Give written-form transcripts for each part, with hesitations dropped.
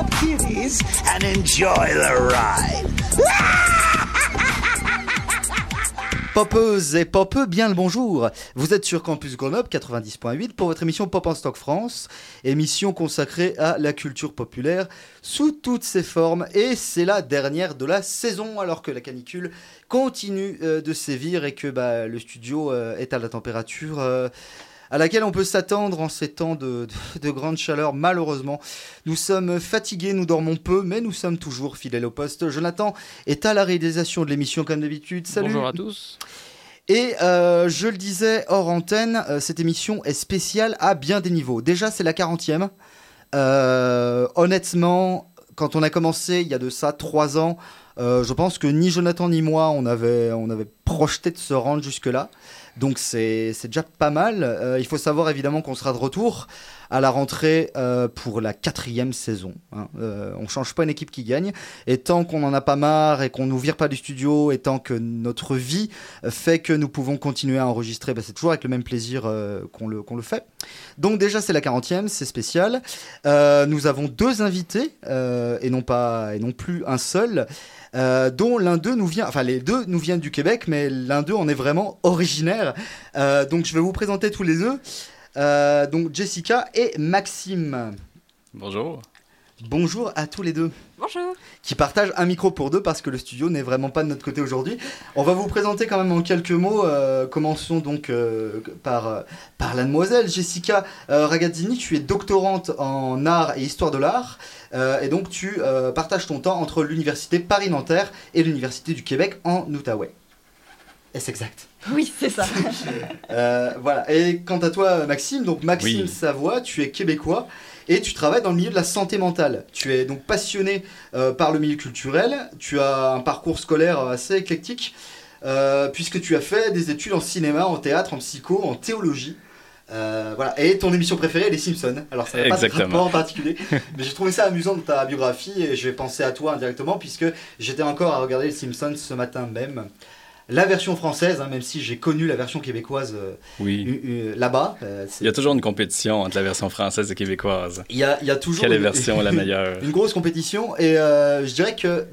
up, kiddies, and enjoy the ride. Popeuses et popeux, bien le bonjour. Vous êtes sur Campus Grenoble 90.8 pour votre émission Pop en Stock France, émission consacrée à la culture populaire sous toutes ses formes. Et c'est la dernière de la saison, alors que la canicule continue de sévir et que le studio est à la température à laquelle on peut s'attendre en ces temps de grande chaleur. Malheureusement, nous sommes fatigués, nous dormons peu, mais nous sommes toujours fidèles au poste. Jonathan est à la réalisation de l'émission comme d'habitude. Salut. Bonjour à tous. Et je le disais hors antenne, cette émission est spéciale à bien des niveaux. Déjà, c'est la 40e. Honnêtement, quand on a commencé il y a de ça 3 ans, je pense que ni Jonathan ni moi, on avait projeté de se rendre jusque-là. Donc c'est déjà pas mal. Il faut savoir évidemment qu'on sera de retour à la rentrée pour la 4e saison. On change pas une équipe qui gagne. Et tant qu'on n'en a pas marre et qu'on nous vire pas du studio, et tant que notre vie fait que nous pouvons continuer à enregistrer, c'est toujours avec le même plaisir qu'on le fait. Donc déjà c'est la 40e, c'est spécial. Nous avons 2 invités et non plus un seul. Dont l'un d'eux nous vient, enfin les deux nous viennent du Québec, mais l'un d'eux en est vraiment originaire. Donc je vais vous présenter tous les deux. Donc Jessica et Maxime. Bonjour. Bonjour à tous les deux. Bonjour. Qui partagent un micro pour deux parce que le studio n'est vraiment pas de notre côté aujourd'hui. On va vous présenter quand même en quelques mots. Commençons donc par la demoiselle Jessica Ragazzini. Tu es doctorante en art et histoire de l'art. Et donc tu partages ton temps entre l'université Paris-Nanterre et l'université du Québec en Outaouais. Est-ce exact? Oui, c'est ça. Voilà. Et quant à toi, Maxime, donc Maxime Savoie, tu es québécois et tu travailles dans le milieu de la santé mentale. Tu es donc passionné par le milieu culturel. Tu as un parcours scolaire assez éclectique puisque tu as fait des études en cinéma, en théâtre, en psycho, en théologie. Voilà. Et ton émission préférée est Les Simpsons. Alors ça n'a pas de rapport en particulier, mais j'ai trouvé ça amusant dans ta biographie et je vais penser à toi indirectement puisque j'étais encore à regarder Les Simpsons ce matin même. La version française, même si j'ai connu la version québécoise là-bas. Il y a toujours une compétition entre la version française et québécoise. Il y a toujours quelle version est la meilleure? Une grosse compétition et je dirais que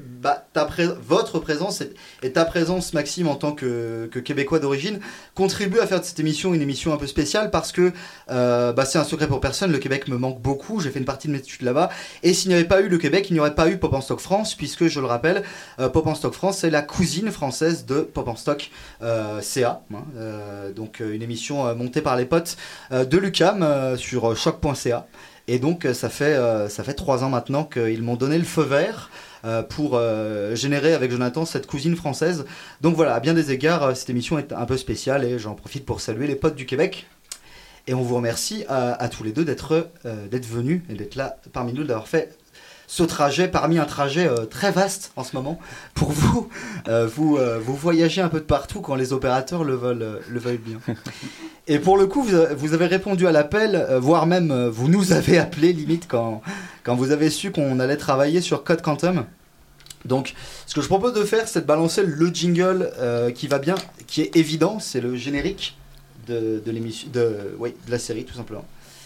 votre présence et ta présence, Maxime, en tant que Québécois d'origine, contribue à faire de cette émission une émission un peu spéciale parce que c'est un secret pour personne, le Québec me manque beaucoup, j'ai fait une partie de mes études là-bas et s'il n'y avait pas eu le Québec, il n'y aurait pas eu Pop en Stock France puisque, je le rappelle, Pop en Stock France, c'est la cousine française de Pop en Stock CA, donc une émission montée par les potes de l'UQAM sur choc.ca et donc ça fait 3 ans maintenant qu'ils m'ont donné le feu vert pour générer avec Jonathan cette cousine française. Donc voilà, à bien des égards, cette émission est un peu spéciale et j'en profite pour saluer les potes du Québec. Et on vous remercie à tous les deux d'être venus et d'être là parmi nous, d'avoir fait ce trajet, parmi un trajet très vaste en ce moment. Pour vous, vous voyagez un peu de partout quand les opérateurs le veulent bien. Et pour le coup, vous avez répondu à l'appel, voire même vous nous avez appelé limite quand vous avez su qu'on allait travailler sur Code Quantum. Donc, ce que je propose de faire, c'est de balancer le jingle qui va bien, qui est évident, c'est le générique de l'émission, de la série tout simplement.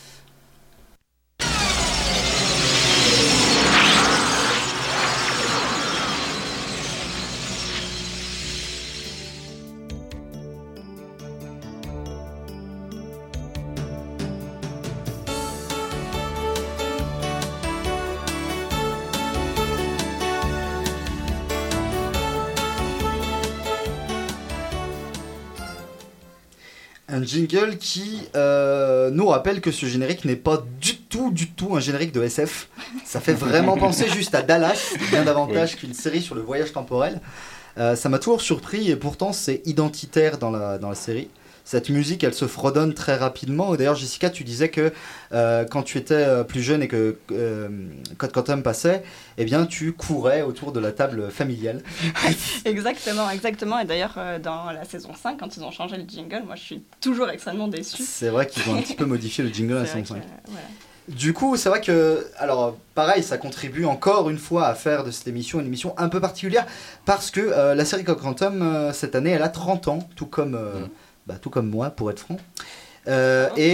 Un jingle qui nous rappelle que ce générique n'est pas du tout un générique de SF. Ça fait vraiment penser juste à Dallas, bien davantage qu'une série sur le voyage temporel. Ça m'a toujours surpris et pourtant c'est identitaire dans la série. Cette musique, elle se fredonne très rapidement. Et d'ailleurs, Jessica, tu disais que quand tu étais plus jeune et que Code Quantum passait, eh bien, tu courais autour de la table familiale. Exactement. Et d'ailleurs, dans la saison 5, quand ils ont changé le jingle, moi, je suis toujours extrêmement déçue. C'est vrai qu'ils ont un petit peu modifié le jingle à la saison 5. Voilà. Du coup, c'est vrai que, alors, pareil, ça contribue encore une fois à faire de cette émission une émission un peu particulière parce que la série Code Quantum, cette année, elle a 30 ans, tout comme moi, pour être franc. Et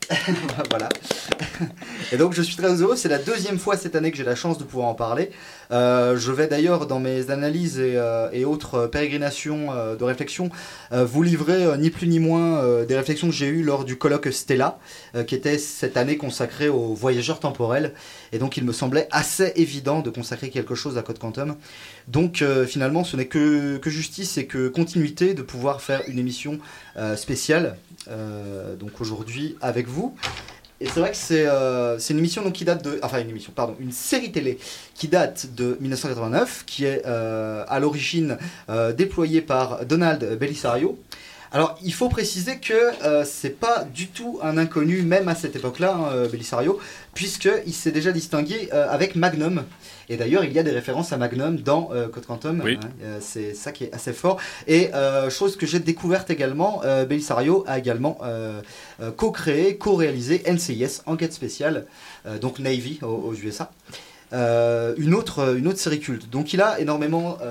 Voilà. Et donc je suis très heureux, c'est la deuxième fois cette année que j'ai la chance de pouvoir en parler. Je vais d'ailleurs dans mes analyses et autres pérégrinations de réflexion vous livrer ni plus ni moins des réflexions que j'ai eues lors du colloque Stella, qui était cette année consacré aux voyageurs temporels. Et donc il me semblait assez évident de consacrer quelque chose à Code Quantum. Donc finalement ce n'est que justice et que continuité de pouvoir faire une émission spéciale donc aujourd'hui avec vous. Et c'est vrai que c'est une émission donc, qui date de... Enfin, une série télé qui date de 1989, qui est à l'origine déployée par Donald Bellisario. Alors, il faut préciser que c'est pas du tout un inconnu, même à cette époque-là, Bellisario, puisqu'il s'est déjà distingué avec Magnum. Et d'ailleurs, il y a des références à Magnum dans Code Quantum. Oui. C'est ça qui est assez fort. Et chose que j'ai découverte également, Bellisario a également co-créé, co-réalisé NCIS, Enquête spéciale, donc Navy aux USA. Une autre série culte. Donc il a énormément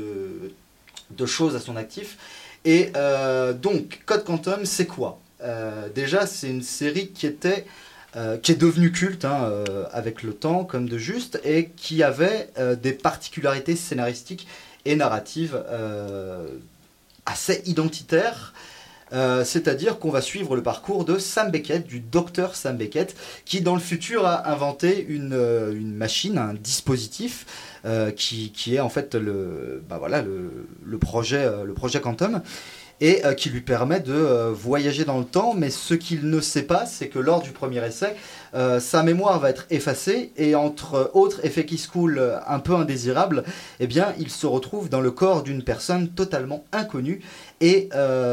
de choses à son actif. Et donc, Code Quantum, c'est quoi déjà, c'est une série qui est devenue culte avec le temps, comme de juste, et qui avait des particularités scénaristiques et narratives assez identitaires. C'est-à-dire qu'on va suivre le parcours de Sam Beckett, du docteur Sam Beckett, qui dans le futur a inventé une machine, un dispositif qui est en fait le projet Quantum, et qui lui permet de voyager dans le temps. Mais ce qu'il ne sait pas, c'est que lors du premier essai, sa mémoire va être effacée, et entre autres effets qui se coulent un peu indésirables, eh bien, il se retrouve dans le corps d'une personne totalement inconnue, et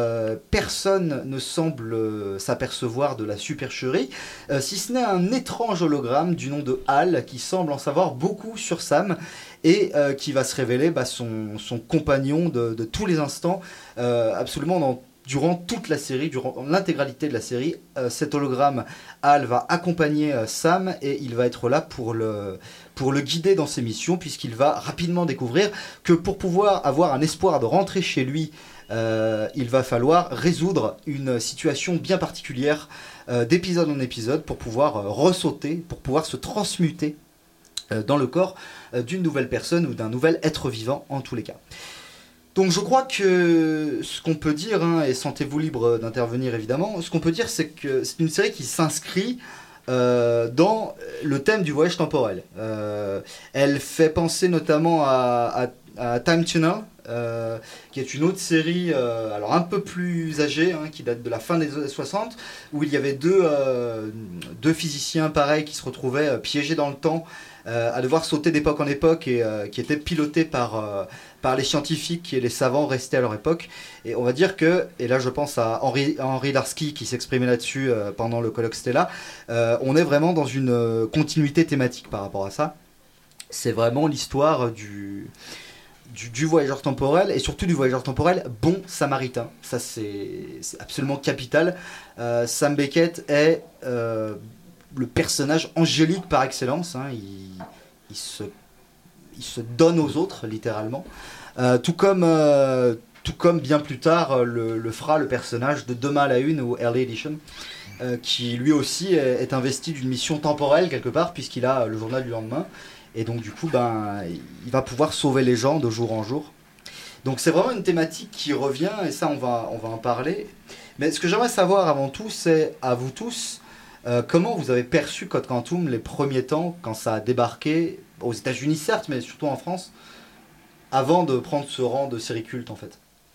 personne ne semble s'apercevoir de la supercherie, si ce n'est un étrange hologramme du nom de Hal, qui semble en savoir beaucoup sur Sam, et qui va se révéler son compagnon de tous les instants, absolument durant toute la série, durant l'intégralité de la série. Cet hologramme, Hal, va accompagner Sam, et il va être là pour le guider dans ses missions, puisqu'il va rapidement découvrir que pour pouvoir avoir un espoir de rentrer chez lui, il va falloir résoudre une situation bien particulière d'épisode en épisode pour pouvoir ressauter, pour pouvoir se transmuter dans le corps d'une nouvelle personne ou d'un nouvel être vivant en tous les cas. Donc je crois que ce qu'on peut dire, et sentez-vous libre d'intervenir évidemment, ce qu'on peut dire, c'est que c'est une série qui s'inscrit dans le thème du voyage temporel. Elle fait penser notamment à Time Tunnel, qui est une autre série alors un peu plus âgée, qui date de la fin des années 60, où il y avait deux physiciens pareils qui se retrouvaient piégés dans le temps, à devoir sauter d'époque en époque, et qui étaient pilotés par les scientifiques et les savants restés à leur époque. Et on va dire que, et là je pense à Henri Larsky qui s'exprimait là-dessus pendant le colloque Stella, on est vraiment dans une continuité thématique par rapport à ça. C'est vraiment l'histoire du voyageur temporel, et surtout du voyageur temporel bon samaritain. Ça c'est absolument capital. Sam Beckett est le personnage angélique par excellence, il se donne aux autres littéralement, tout comme bien plus tard le fera le personnage de Demain à la Une ou Early Edition, qui lui aussi est investi d'une mission temporelle quelque part, puisqu'il a le journal du lendemain. Et donc du coup, il va pouvoir sauver les gens de jour en jour. Donc c'est vraiment une thématique qui revient, et ça on va en parler. Mais ce que j'aimerais savoir avant tout, c'est à vous tous, comment vous avez perçu Code Quantum les premiers temps, quand ça a débarqué, aux États-Unis certes, mais surtout en France, avant de prendre ce rang de série culte en fait.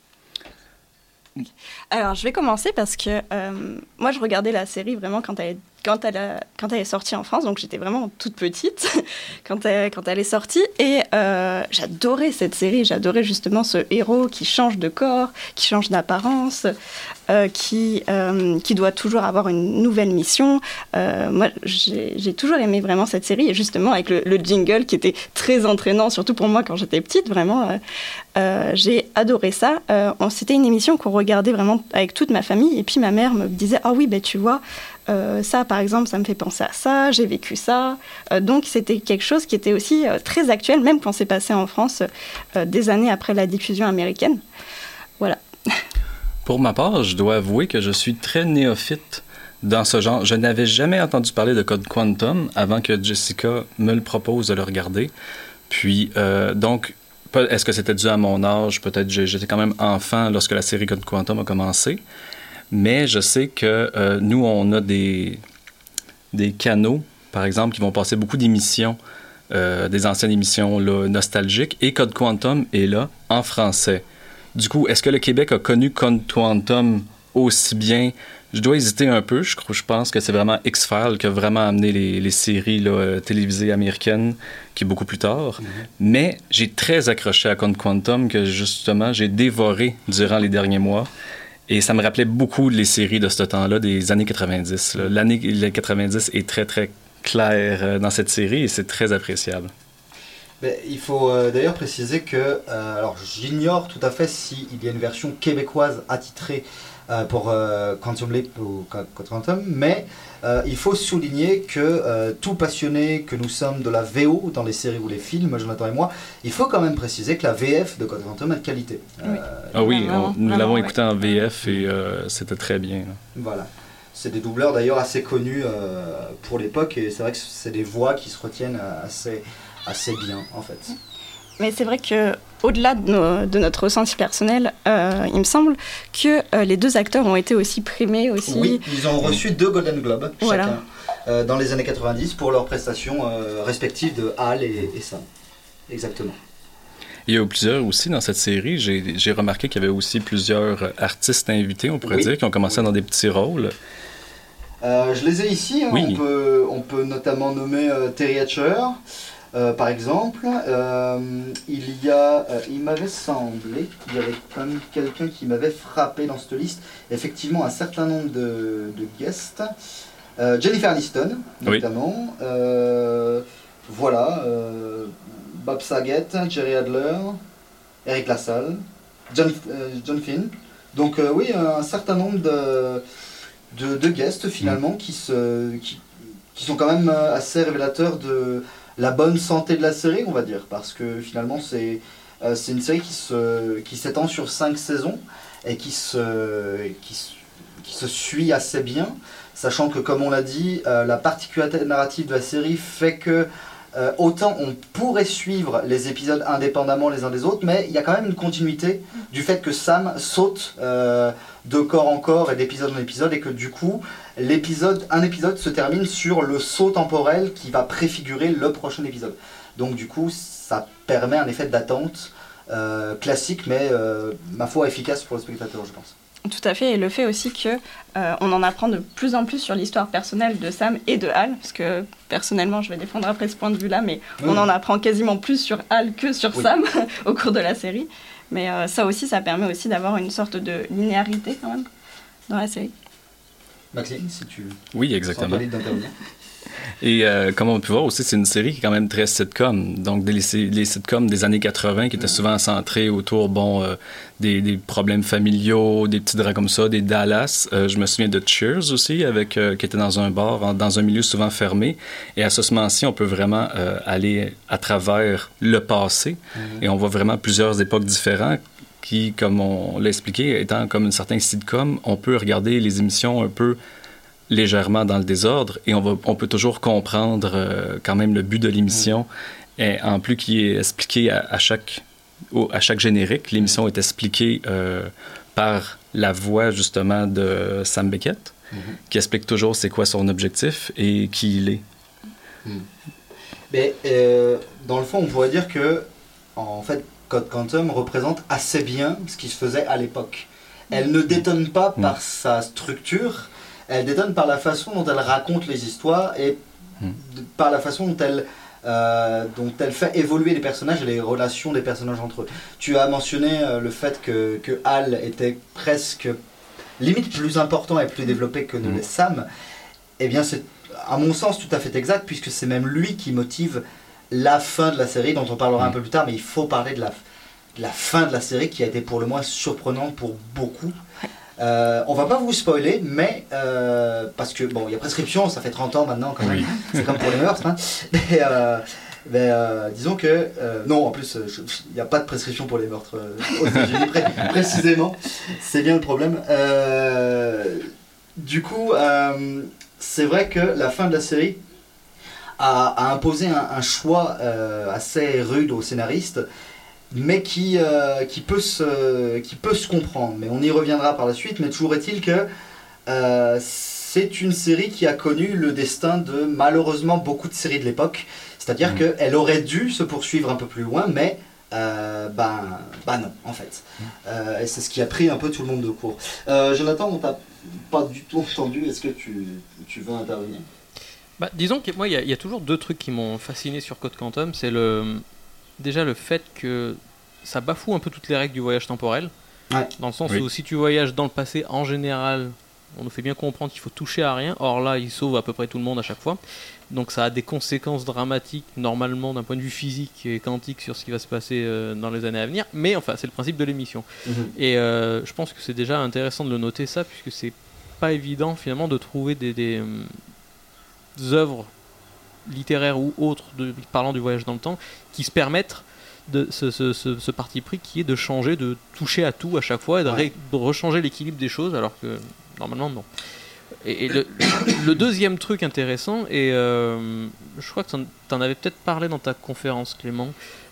Alors je vais commencer parce que moi je regardais la série vraiment quand elle est sortie en France, donc j'étais vraiment toute petite quand elle est sortie, et j'adorais cette série, j'adorais justement ce héros qui change de corps, qui change d'apparence, qui doit toujours avoir une nouvelle mission. Moi j'ai toujours aimé vraiment cette série, et justement avec le jingle qui était très entraînant, surtout pour moi quand j'étais petite, vraiment j'ai adoré ça. C'était une émission qu'on regardait vraiment avec toute ma famille, et puis ma mère me disait « Ah oui, tu vois, ça par exemple ça me fait penser à ça, j'ai vécu ça ». Donc c'était quelque chose qui était aussi très actuel, même quand c'est passé en France des années après la diffusion américaine. Voilà. Pour ma part, je dois avouer que je suis très néophyte dans ce genre. Je n'avais jamais entendu parler de Code Quantum avant que Jessica me le propose de le regarder. Puis, donc, est-ce que c'était dû à mon âge? Peut-être j'étais quand même enfant lorsque la série Code Quantum a commencé. Mais je sais que nous, on a des canaux, par exemple, qui vont passer beaucoup d'émissions, des anciennes émissions là, nostalgiques. Et Code Quantum est là, en français. Du coup, est-ce que le Québec a connu Code Quantum aussi bien? Je dois hésiter un peu. Je pense que c'est vraiment X-Files qui a vraiment amené les séries là, télévisées américaines, qui est beaucoup plus tard. Mais j'ai très accroché à Code Quantum que, justement, j'ai dévoré durant les derniers mois. Et ça me rappelait beaucoup les séries de ce temps-là, des années 90. Là. L'année 90 est très, très claire dans cette série et c'est très appréciable. Mais il faut d'ailleurs préciser que, alors j'ignore tout à fait s'il y a une version québécoise attitrée pour Quantum Leap ou Code Quantum, mais il faut souligner que tout passionné que nous sommes de la VO dans les séries ou les films, Jonathan et moi, il faut quand même préciser que la VF de Code Quantum est de qualité. Oui, nous l'avons écouté en ouais. VF et c'était très bien. Là. Voilà. C'est des doubleurs d'ailleurs assez connus pour l'époque et c'est vrai que c'est des voix qui se retiennent assez bien en fait. Mais c'est vrai que au-delà de notre ressenti personnel, il me semble que les deux acteurs ont été aussi primés aussi. Oui, ils ont reçu 2 Golden Globes voilà. chacun dans les années 90 pour leurs prestations respectives de Hal et Sam. Exactement. Il y a eu plusieurs aussi dans cette série. J'ai remarqué qu'il y avait aussi plusieurs artistes invités, on pourrait dire, qui ont commencé dans des petits rôles. Je les ai ici. Hein. Oui. On peut notamment nommer Terry Hatcher. Par exemple, il m'avait semblé qu'il y avait quand même quelqu'un qui m'avait frappé dans cette liste. Effectivement, un certain nombre de guests. Jennifer Aniston, notamment. Oui. Voilà. Bob Saget, Jerry Adler, Eric LaSalle, John Finn. Donc oui, un certain nombre de guests finalement qui sont quand même assez révélateurs de la bonne santé de la série, on va dire, parce que finalement c'est une série qui s'étend sur 5 saisons et qui se suit assez bien, sachant que comme on l'a dit, la particularité narrative de la série fait que autant on pourrait suivre les épisodes indépendamment les uns des autres, mais il y a quand même une continuité du fait que Sam saute de corps en corps et d'épisode en épisode et que du coup un épisode se termine sur le saut temporel qui va préfigurer le prochain épisode. Donc du coup ça permet un effet d'attente classique mais ma foi efficace pour le spectateur, je pense. Tout à fait, et le fait aussi que on en apprend de plus en plus sur l'histoire personnelle de Sam et de Hal, parce que personnellement, je vais défendre après ce point de vue-là, mais on en apprend quasiment plus sur Hal que sur Sam au cours de la série. Mais ça aussi, ça permet aussi d'avoir une sorte de linéarité quand même dans la série. Maxime, si tu oui, exactement. d'intervenir. Et comme on peut voir aussi, c'est une série qui est quand même très sitcom. Donc, les sitcoms des années 80 qui étaient souvent centrés autour des problèmes familiaux, des petits draps comme ça, des Dallas. Je me souviens de Cheers aussi, qui était dans un bar, dans un milieu souvent fermé. Et à ce moment-ci, on peut vraiment aller à travers le passé. Et on voit vraiment plusieurs époques différentes qui, comme on l'a expliqué, étant comme une certaine sitcom, on peut regarder les émissions un peu légèrement dans le désordre et on peut toujours comprendre quand même le but de l'émission et en plus qui est expliqué à chaque générique. L'émission est expliquée par la voix justement de Sam Beckett qui explique toujours c'est quoi son objectif et qui il est. Mais dans le fond on pourrait dire que en fait Code Quantum représente assez bien ce qui se faisait à l'époque. Elle ne détonne pas par sa structure. Elle détonne par la façon dont elle raconte les histoires et par la façon dont elle fait évoluer les personnages et les relations des personnages entre eux. Tu as mentionné le fait que Hal était presque limite plus important et plus développé que ne l'est Sam. Eh bien c'est à mon sens tout à fait exact puisque c'est même lui qui motive la fin de la série dont on parlera un peu plus tard, mais il faut parler de la fin de la série qui a été pour le moins surprenante pour beaucoup. On va pas vous spoiler, mais parce que bon, il y a prescription, ça fait 30 ans maintenant quand même, c'est comme pour les meurtres. Hein. Mais disons que non, en plus, il n'y a pas de prescription pour les meurtres aux États-Unis précisément. C'est bien le problème. Du coup, c'est vrai que la fin de la série a imposé un choix assez rude aux scénaristes, mais qui peut se comprendre. Mais on y reviendra par la suite, mais toujours est-il que c'est une série qui a connu le destin de malheureusement beaucoup de séries de l'époque. C'est-à-dire qu'elle aurait dû se poursuivre un peu plus loin, mais non, en fait. Et c'est ce qui a pris un peu tout le monde de court. Jonathan, on t'a pas du tout entendu. Est-ce que tu veux intervenir ? Disons que moi, il y a toujours deux trucs qui m'ont fasciné sur Code Quantum. C'est déjà le fait que ça bafoue un peu toutes les règles du voyage temporel. Ouais. Dans le sens où si tu voyages dans le passé, en général, on nous fait bien comprendre qu'il faut toucher à rien. Or là, il sauve à peu près tout le monde à chaque fois. Donc ça a des conséquences dramatiques, normalement, d'un point de vue physique et quantique sur ce qui va se passer dans les années à venir. Mais enfin, c'est le principe de l'émission. Et je pense que c'est déjà intéressant de le noter ça, puisque c'est pas évident finalement de trouver des œuvres littéraires ou autres parlant du voyage dans le temps qui se permettent de ce parti pris qui est de changer, de toucher à tout à chaque fois et de rechanger l'équilibre des choses, alors que normalement non. Et le deuxième truc intéressant, et je crois que tu en avais peut-être parlé dans ta conférence, Clément,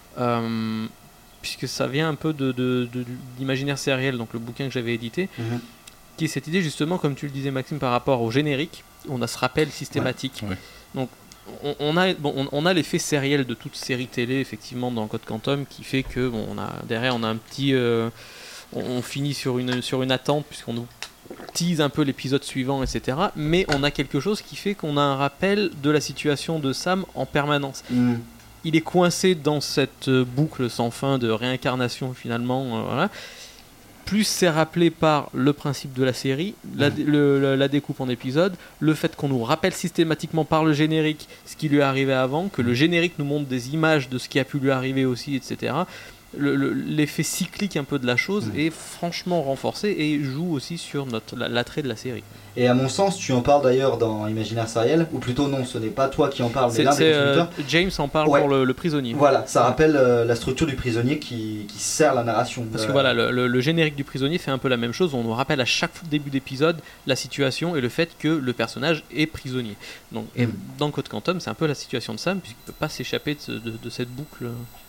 puisque ça vient un peu de l'imaginaire sériel, donc le bouquin que j'avais édité, qui est cette idée justement, comme tu le disais Maxime, par rapport au générique, on a ce rappel systématique. Donc on a l'effet sériel de toute série télé effectivement dans Code Quantum, qui fait que derrière on a un petit on finit sur une attente, puisqu'on nous tease un peu l'épisode suivant, etc. Mais on a quelque chose qui fait qu'on a un rappel de la situation de Sam en permanence. Il est coincé dans cette boucle sans fin de réincarnation finalement, voilà. Plus c'est rappelé par le principe de la série, la découpe en épisodes, le fait qu'on nous rappelle systématiquement par le générique ce qui lui est arrivé avant, que le générique nous montre des images de ce qui a pu lui arriver aussi, etc. L'effet cyclique un peu de la chose est franchement renforcé et joue aussi sur l'attrait de la série. Et à mon sens, tu en parles d'ailleurs dans Imaginaire Sériel, ou plutôt non, ce n'est pas toi qui en parle, mais l'un des contributeurs. James en parle pour le prisonnier. Voilà, ça rappelle la structure du prisonnier qui sert la narration. Parce que voilà, le générique du prisonnier fait un peu la même chose, on nous rappelle à chaque début d'épisode la situation et le fait que le personnage est prisonnier. Donc, et dans Code Quantum, c'est un peu la situation de Sam, puisqu'il ne peut pas s'échapper de cette boucle.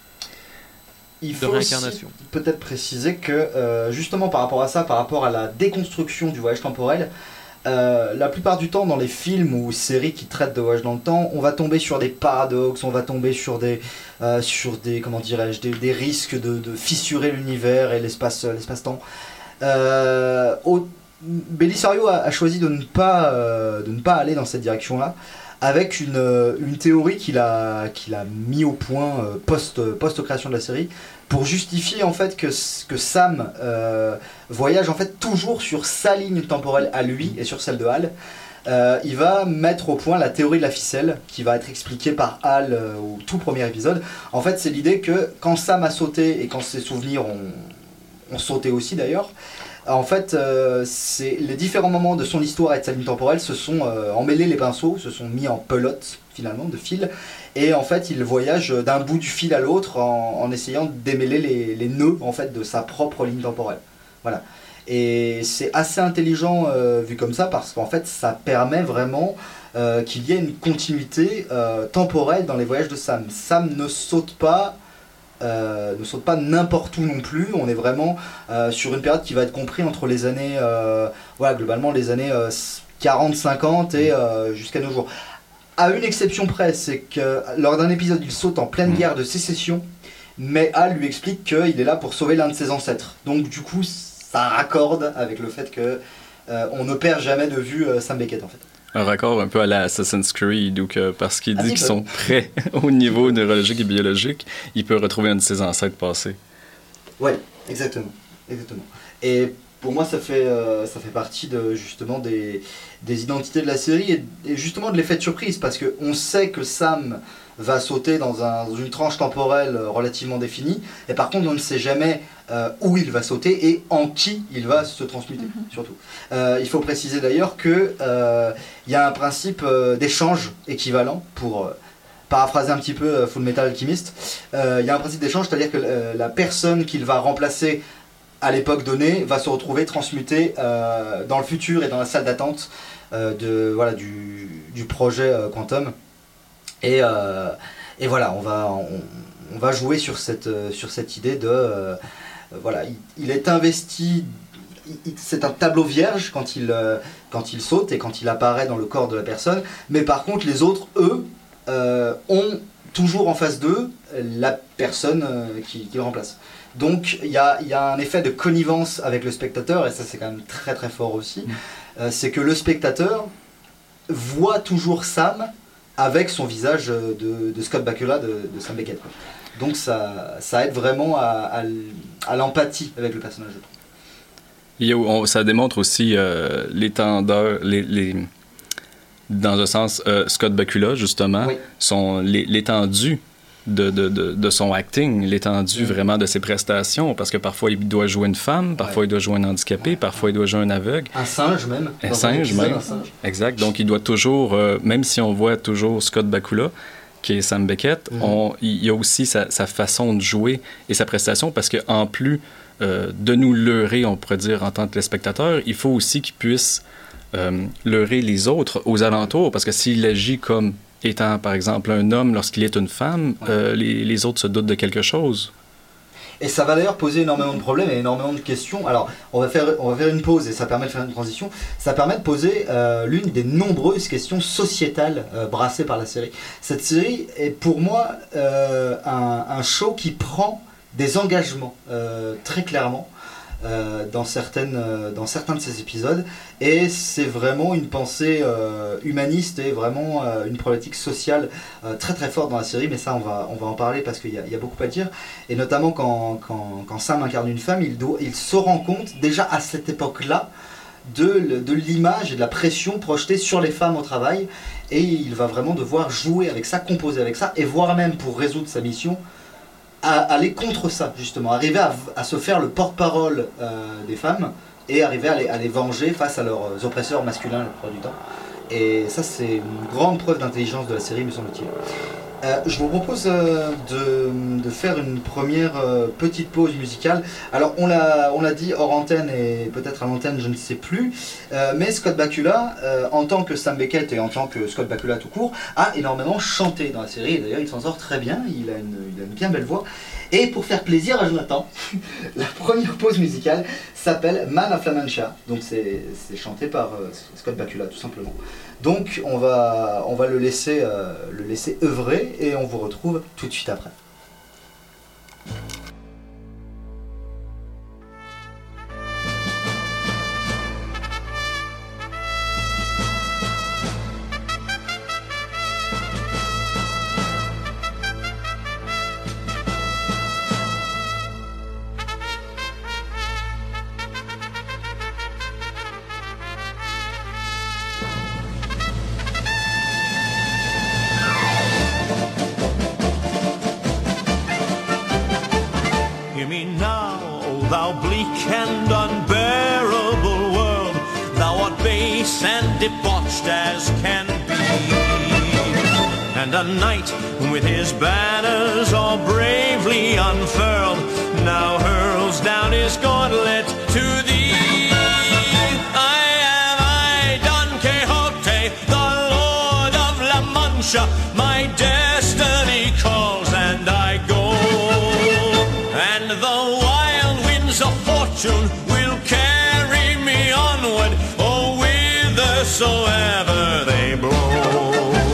Il faut aussi peut-être préciser que justement par rapport à ça, par rapport à la déconstruction du voyage temporel, la plupart du temps dans les films ou séries qui traitent de voyage dans le temps, on va tomber sur des paradoxes, on va tomber sur des comment dirais-je, des risques de fissurer l'univers et l'espace-temps. Belisario a choisi de ne pas aller dans cette direction-là, avec une théorie qu'il a mis au point post-création de la série, pour justifier en fait que Sam voyage en fait toujours sur sa ligne temporelle à lui et sur celle de Hal. Il va mettre au point la théorie de la ficelle, qui va être expliquée par Hal au tout premier épisode. En fait, c'est l'idée que quand Sam a sauté et quand ses souvenirs ont sauté aussi d'ailleurs, en fait, c'est les différents moments de son histoire et de sa ligne temporelle se sont emmêlés les pinceaux, se sont mis en pelote finalement de fil, et en fait il voyage d'un bout du fil à l'autre en essayant de démêler les nœuds en fait de sa propre ligne temporelle. Voilà. Et c'est assez intelligent vu comme ça, parce qu'en fait ça permet vraiment qu'il y ait une continuité temporelle dans les voyages de Sam. Sam ne saute pas n'importe où non plus. On est vraiment sur une période qui va être comprise entre les années globalement les années 40-50 et jusqu'à nos jours. À une exception près, c'est que lors d'un épisode il saute en pleine guerre de sécession, mais Hal lui explique qu'il est là pour sauver l'un de ses ancêtres. Donc du coup ça raccorde avec le fait que on ne perd jamais de vue Sam Beckett en fait. Un raccord un peu à la Assassin's Creed, où parce qu'il dit qu'ils sont prêts au niveau neurologique et biologique, il peut retrouver un de ses ancêtres passés. Ouais, exactement. Et pour moi, ça fait partie justement des identités de la série et justement de l'effet de surprise, parce qu'on sait que Sam va sauter dans une tranche temporelle relativement définie, et par contre on ne sait jamais où il va sauter et en qui il va se transmuter, surtout. Il faut préciser d'ailleurs qu'il y a un principe d'échange équivalent, pour paraphraser un petit peu Full Metal Alchemist. Il y a un principe d'échange, c'est-à-dire que la personne qu'il va remplacer à l'époque donnée, va se retrouver transmuté dans le futur et dans la salle d'attente du projet Quantum. Et voilà, on va jouer sur cette idée de... il est investi... C'est un tableau vierge quand il saute et quand il apparaît dans le corps de la personne, mais par contre les autres, eux, ont toujours en face d'eux la personne qui le remplace. Donc il y a un effet de connivence avec le spectateur, et ça c'est quand même très très fort aussi. C'est que le spectateur voit toujours Sam avec son visage de Scott Bakula, de Sam Beckett. Donc ça aide vraiment à l'empathie avec le personnage. Ça démontre aussi l'étendeur, dans un sens, Scott Bakula, justement, oui. L'étendue de son acting, l'étendue vraiment de ses prestations, parce que parfois il doit jouer une femme, parfois il doit jouer un handicapé, parfois il doit jouer un aveugle. Un singe même. Un singe même. Exact. Donc il doit toujours, même si on voit toujours Scott Bakula, qui est Sam Beckett, il y a aussi sa façon de jouer et sa prestation, parce qu'en plus de nous leurrer, on pourrait dire, en tant que téléspectateur, il faut aussi qu'il puisse leurrer les autres aux alentours, parce que s'il agit comme étant, par exemple, un homme lorsqu'il est une femme, les autres se doutent de quelque chose. Et ça va d'ailleurs poser énormément de problèmes et énormément de questions. Alors, on va faire une pause et ça permet de faire une transition. Ça permet de poser l'une des nombreuses questions sociétales brassées par la série. Cette série est pour moi un show qui prend des engagements très clairement dans certains de ces épisodes, et c'est vraiment une pensée humaniste et vraiment une problématique sociale très très forte dans la série, mais ça on va en parler parce qu'il y a beaucoup à dire, et notamment quand Sam incarne une femme, il se rend compte déjà à cette époque-là de l'image et de la pression projetée sur les femmes au travail, et il va vraiment devoir jouer avec ça, composer avec ça, et voire même pour résoudre sa mission à aller contre ça, justement, arriver à se faire le porte-parole des femmes et arriver à les venger face à leurs oppresseurs masculins la plupart du temps. Et ça, c'est une grande preuve d'intelligence de la série, me semble-t-il. Je vous propose de faire une première petite pause musicale. Alors, on l'a dit hors antenne et peut-être à l'antenne, je ne sais plus, mais Scott Bakula, en tant que Sam Beckett et en tant que Scott Bakula tout court, a énormément chanté dans la série. Et d'ailleurs, il s'en sort très bien, il a une bien belle voix. Et pour faire plaisir à Jonathan, la première pause musicale s'appelle Man of La Mancha. Donc c'est chanté par Scott Bakula tout simplement. Donc on va le laisser œuvrer et on vous retrouve tout de suite après. Debauched as can be, and a knight with his banners all bravely unfurled now hurls down his gauntlet to thee. I am Don Quixote, the Lord of La Mancha. My destiny calls and I go, and the wild winds of fortune will carry me onward, whithersoever they blow.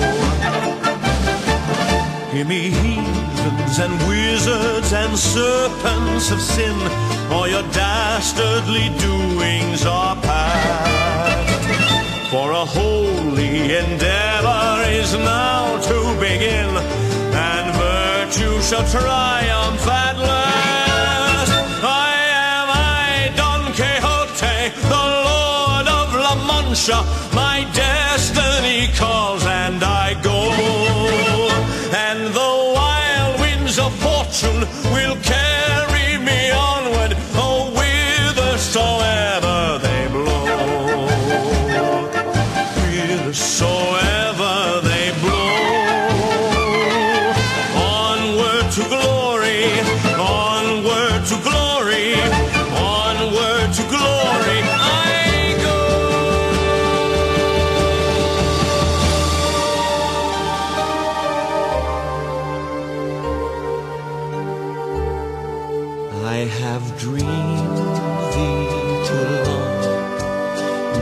Hear me, heathens and wizards and serpents of sin, all your dastardly doings are past. For a holy endeavor is now to begin, and virtue shall triumph at last. I am Don Quixote, the Lord of La Mancha. My destiny calls and I go, and the wild winds of fortune will carry me onward, oh, whithersoever they blow. Whithersoever they blow. Onward to glory, onward to glory, onward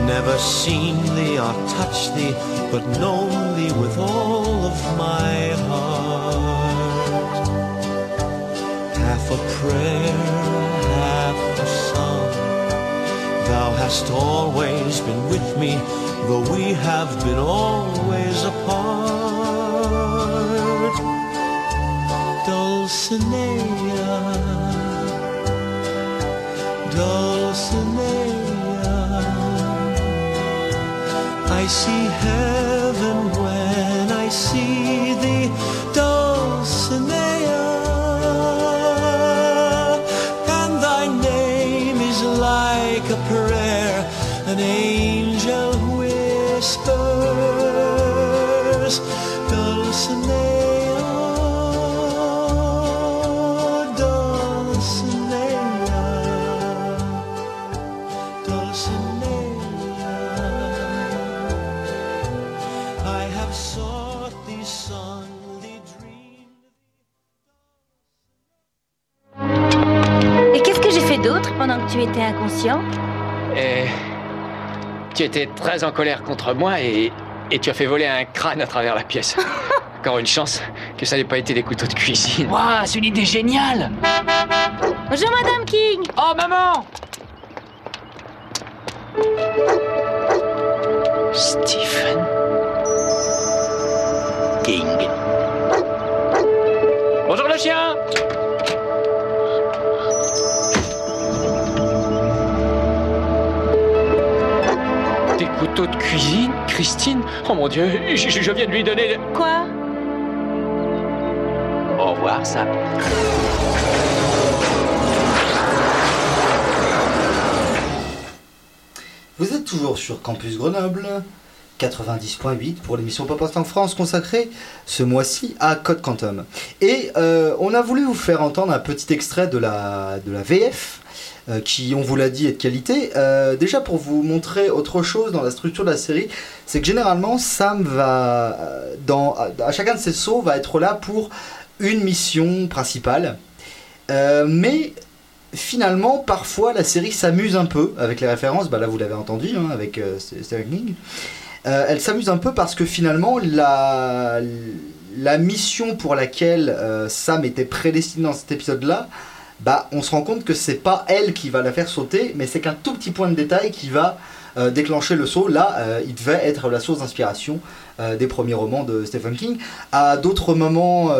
Never seen thee or touched thee, but known thee with all of my heart. Half a prayer, half a song. Thou hast always been with me, though we have been always apart. Dulcinea, Dulcinea, I see heaven when I see thee, Dulcinea, and thy name is like a prayer, an angel whispers, Dulcinea, Dulcinea, Dulcinea, I have sought thee, sung thee, dreamed. Et qu'est-ce que j'ai fait d'autre pendant que tu étais inconscient? Tu étais très en colère contre moi et tu as fait voler un crâne à travers la pièce. Encore une chance que ça n'ait pas été des couteaux de cuisine. Waouh, c'est une idée géniale! Bonjour Madame King. Oh maman! Stephen King. Bonjour le chien! Des couteaux de cuisine, Christine? Oh mon Dieu, je viens de lui donner... Quoi? Au revoir, ça. Vous êtes toujours sur Campus Grenoble 90.8 pour l'émission Pop Instant France consacrée ce mois-ci à Code Quantum. Et on a voulu vous faire entendre un petit extrait de la VF qui, on vous l'a dit, est de qualité. Déjà pour vous montrer autre chose dans la structure de la série, c'est que généralement Sam va, à chacun de ses sauts, va être là pour une mission principale. Mais finalement, parfois, la série s'amuse un peu avec les références. Bah là, vous l'avez entendu avec Stephen King. Elle s'amuse un peu parce que finalement, la mission pour laquelle Sam était prédestiné dans cet épisode-là, bah, on se rend compte que c'est pas elle qui va la faire sauter, mais c'est qu'un tout petit point de détail qui va déclencher le saut. Là, il devait être la source d'inspiration des premiers romans de Stephen King. À d'autres moments,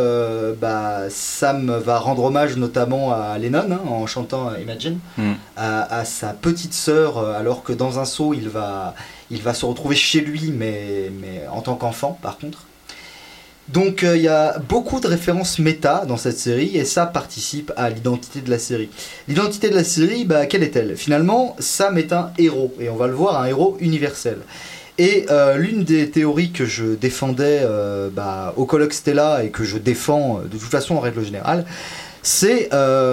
Sam va rendre hommage notamment à Lennon en chantant Imagine, à sa petite sœur, alors que dans un saut, il va se retrouver chez lui, mais en tant qu'enfant par contre. Donc il y a beaucoup de références méta dans cette série et ça participe à l'identité de la série. L'identité de la série, quelle est-elle ? Finalement, Sam est un héros et on va le voir, un héros universel. Et l'une des théories que je défendais au colloque Stella et que je défends de toute façon en règle générale, c'est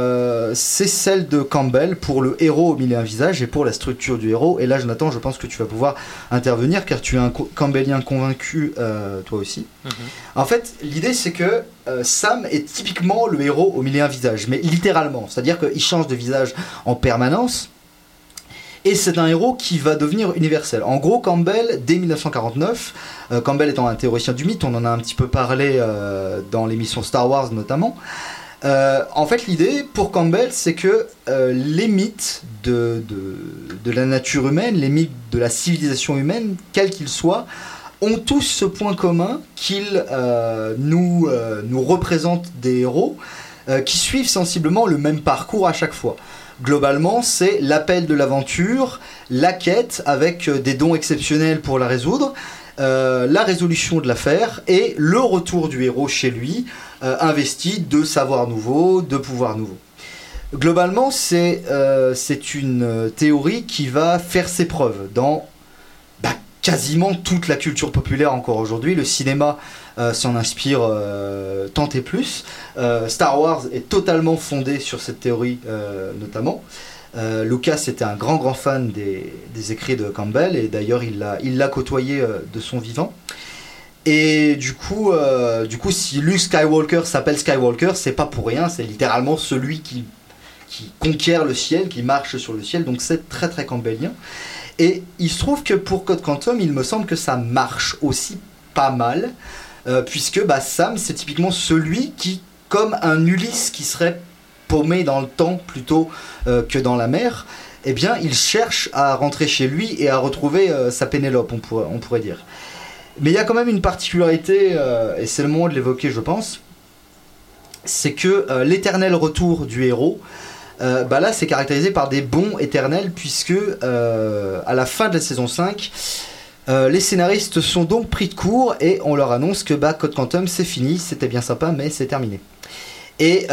celle de Campbell pour le héros au mille et un visages et pour la structure du héros. Et là, Jonathan, je pense que tu vas pouvoir intervenir car tu es un Campbellien convaincu, toi aussi. En fait, l'idée c'est que Sam est typiquement le héros au mille et un visages, mais littéralement, c'est-à-dire qu'il change de visage en permanence. Et c'est un héros qui va devenir universel. En gros, Campbell, dès 1949, Campbell étant un théoricien du mythe, on en a un petit peu parlé dans l'émission Star Wars notamment. En fait, l'idée pour Campbell, c'est que les mythes de la nature humaine, les mythes de la civilisation humaine, quels qu'ils soient, ont tous ce point commun qu'ils nous représentent des héros qui suivent sensiblement le même parcours à chaque fois. Globalement, c'est l'appel de l'aventure, la quête avec des dons exceptionnels pour la résoudre, la résolution de l'affaire et le retour du héros chez lui, investi de savoirs nouveaux, de pouvoirs nouveaux. Globalement, c'est une théorie qui va faire ses preuves dans quasiment toute la culture populaire encore aujourd'hui. Le cinéma s'en inspire tant et plus. Star Wars est totalement fondé sur cette théorie notamment. Lucas était un grand fan des écrits de Campbell et d'ailleurs il l'a côtoyé de son vivant. Et du coup, si Luke Skywalker s'appelle Skywalker, c'est pas pour rien, c'est littéralement celui qui conquiert le ciel, qui marche sur le ciel, donc c'est très très campbellien. Et il se trouve que pour Code Quantum, il me semble que ça marche aussi pas mal, puisque Sam, c'est typiquement celui qui, comme un Ulysse qui serait paumé dans le temps plutôt que dans la mer, eh bien, il cherche à rentrer chez lui et à retrouver sa Pénélope, on pourrait dire. Mais il y a quand même une particularité, et c'est le moment de l'évoquer, je pense, c'est que l'éternel retour du héros, là, c'est caractérisé par des bonds éternels, puisque à la fin de la saison 5, les scénaristes sont donc pris de court et on leur annonce que Code Quantum, c'est fini, c'était bien sympa, mais c'est terminé. Et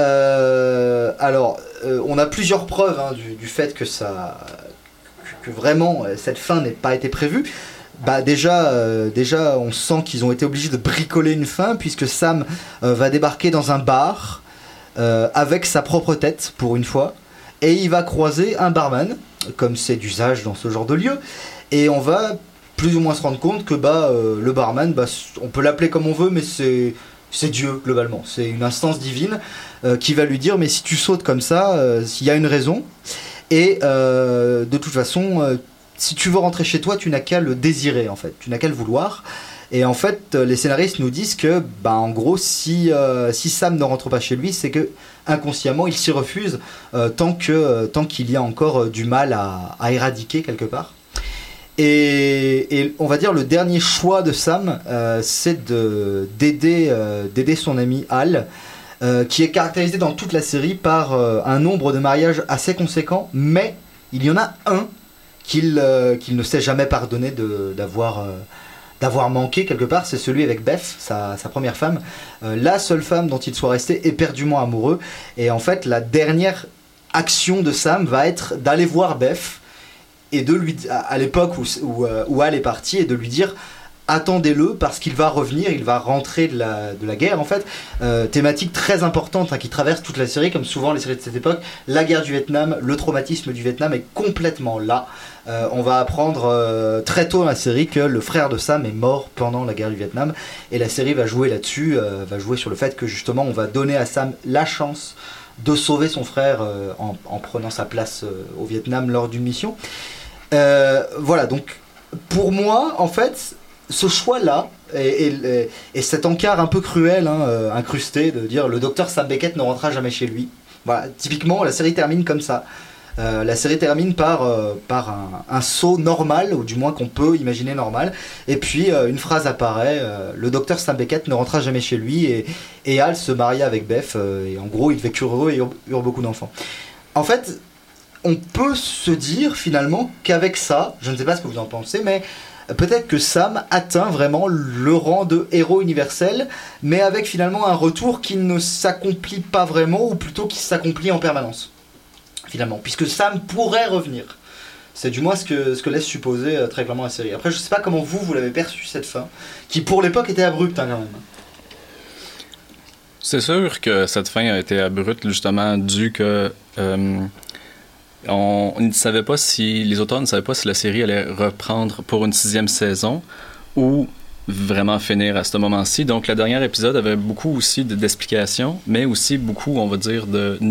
on a plusieurs preuves du fait que vraiment cette fin n'ait pas été prévue. Déjà, on sent qu'ils ont été obligés de bricoler une fin, puisque Sam va débarquer dans un bar avec sa propre tête pour une fois, et il va croiser un barman, comme c'est d'usage dans ce genre de lieu, et on va plus ou moins se rendre compte que le barman, on peut l'appeler comme on veut, mais c'est Dieu globalement, c'est une instance divine qui va lui dire mais si tu sautes comme ça, il y a une raison, et de toute façon si tu veux rentrer chez toi, tu n'as qu'à le désirer en fait, tu n'as qu'à le vouloir. Et en fait, les scénaristes nous disent que, en gros, si Sam ne rentre pas chez lui, c'est que inconsciemment, il s'y refuse tant qu'il y a encore du mal à éradiquer quelque part. Et on va dire le dernier choix de Sam, c'est d'aider son ami Hal, qui est caractérisé dans toute la série par un nombre de mariages assez conséquent, mais il y en a un qu'il ne s'est jamais pardonné d'avoir manqué quelque part, c'est celui avec Beth, sa première femme, la seule femme dont il soit resté éperdument amoureux. Et en fait, la dernière action de Sam va être d'aller voir Beth et de lui, à l'époque où Hal est parti, et de lui dire attendez-le parce qu'il va revenir, il va rentrer de la guerre en fait. Thématique très importante qui traverse toute la série, comme souvent les séries de cette époque. La guerre du Vietnam, le traumatisme du Vietnam est complètement là. On va apprendre très tôt dans la série que le frère de Sam est mort pendant la guerre du Vietnam, et la série va jouer là-dessus, va jouer sur le fait que justement on va donner à Sam la chance de sauver son frère en prenant sa place au Vietnam lors d'une mission. Voilà, donc pour moi en fait ce choix-là et cet encart un peu cruel, incrusté, de dire le docteur Sam Beckett ne rentrera jamais chez lui. Voilà, typiquement la série termine comme ça. La série termine par un saut normal, ou du moins qu'on peut imaginer normal, et puis une phrase apparaît, le docteur Sam Beckett ne rentra jamais chez lui, et Hal se maria avec Beth, et en gros ils vécurent heureux et eurent beaucoup d'enfants. En fait, on peut se dire finalement qu'avec ça, je ne sais pas ce que vous en pensez, mais peut-être que Sam atteint vraiment le rang de héros universel, mais avec finalement un retour qui ne s'accomplit pas vraiment, ou plutôt qui s'accomplit en permanence. Finalement, puisque Sam pourrait revenir. C'est du moins ce que laisse supposer très clairement la série. Après, je sais pas comment vous l'avez perçu cette fin, qui pour l'époque était abrupte quand même. C'est sûr que cette fin a été abrupte, justement, dû que on ne savait pas si les auteurs ne savaient pas si la série allait reprendre pour une 6e saison ou vraiment finir à ce moment-ci. Donc, le dernier épisode avait beaucoup aussi d'explications, mais aussi beaucoup, on va dire,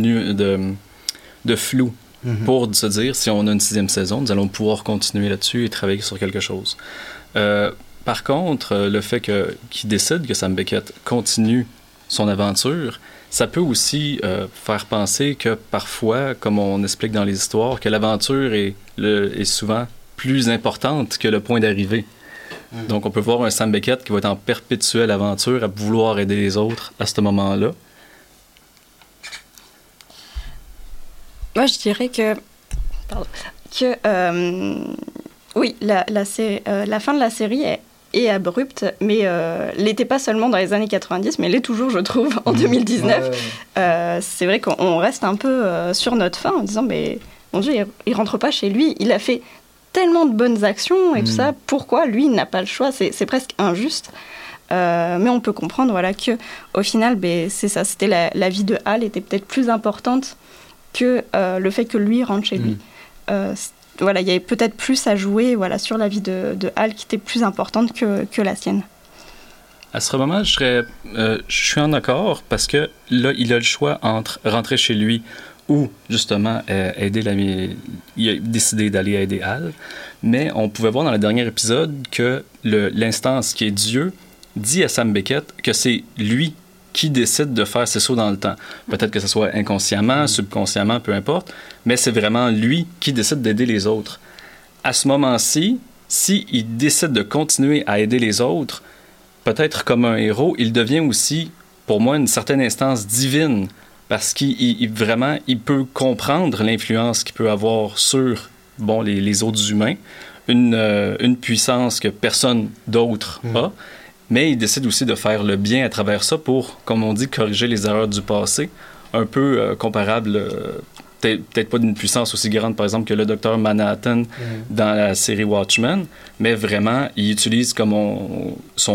de flou pour se dire si on a une 6e saison, nous allons pouvoir continuer là-dessus et travailler sur quelque chose. Par contre, le fait qu'il décide que Sam Beckett continue son aventure, ça peut aussi faire penser que parfois, comme on explique dans les histoires, que l'aventure est souvent plus importante que le point d'arrivée. Donc on peut voir un Sam Beckett qui va être en perpétuelle aventure à vouloir aider les autres à ce moment-là. Moi, je dirais que oui, la fin de la série est abrupte, mais l'était pas seulement dans les années 90, mais l'est toujours, je trouve, en 2019. C'est vrai qu'on reste un peu sur notre fin en disant, mais mon Dieu, il rentre pas chez lui, il a fait tellement de bonnes actions et tout ça, pourquoi lui, il n'a pas le choix? C'est presque injuste. Mais on peut comprendre que au final, c'est ça, c'était la vie de Hal était peut-être plus importante que le fait que lui rentre chez lui. Il y avait peut-être plus à jouer sur la vie de Hal qui était plus importante que la sienne. À ce moment, je suis en accord parce que là, il a le choix entre rentrer chez lui où, justement, il a décidé d'aller aider Al. Mais on pouvait voir dans le dernier épisode que l'instance qui est Dieu dit à Sam Beckett que c'est lui qui décide de faire ses sauts dans le temps. Peut-être que ce soit inconsciemment, subconsciemment, peu importe, mais c'est vraiment lui qui décide d'aider les autres. À ce moment-ci, s'il décide de continuer à aider les autres, peut-être comme un héros, il devient aussi, pour moi, une certaine instance divine, parce qu'il peut comprendre l'influence qu'il peut avoir sur les autres humains, une puissance que personne d'autre a, mais il décide aussi de faire le bien à travers ça pour, comme on dit, corriger les erreurs du passé, un peu comparable, peut-être pas d'une puissance aussi grande, par exemple, que le Docteur Manhattan dans la série Watchmen, mais vraiment, il utilise comme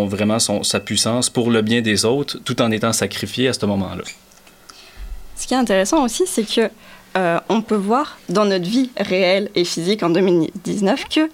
sa puissance pour le bien des autres, tout en étant sacrifié à ce moment-là. Ce qui est intéressant aussi, c'est que on peut voir dans notre vie réelle et physique en 2019 que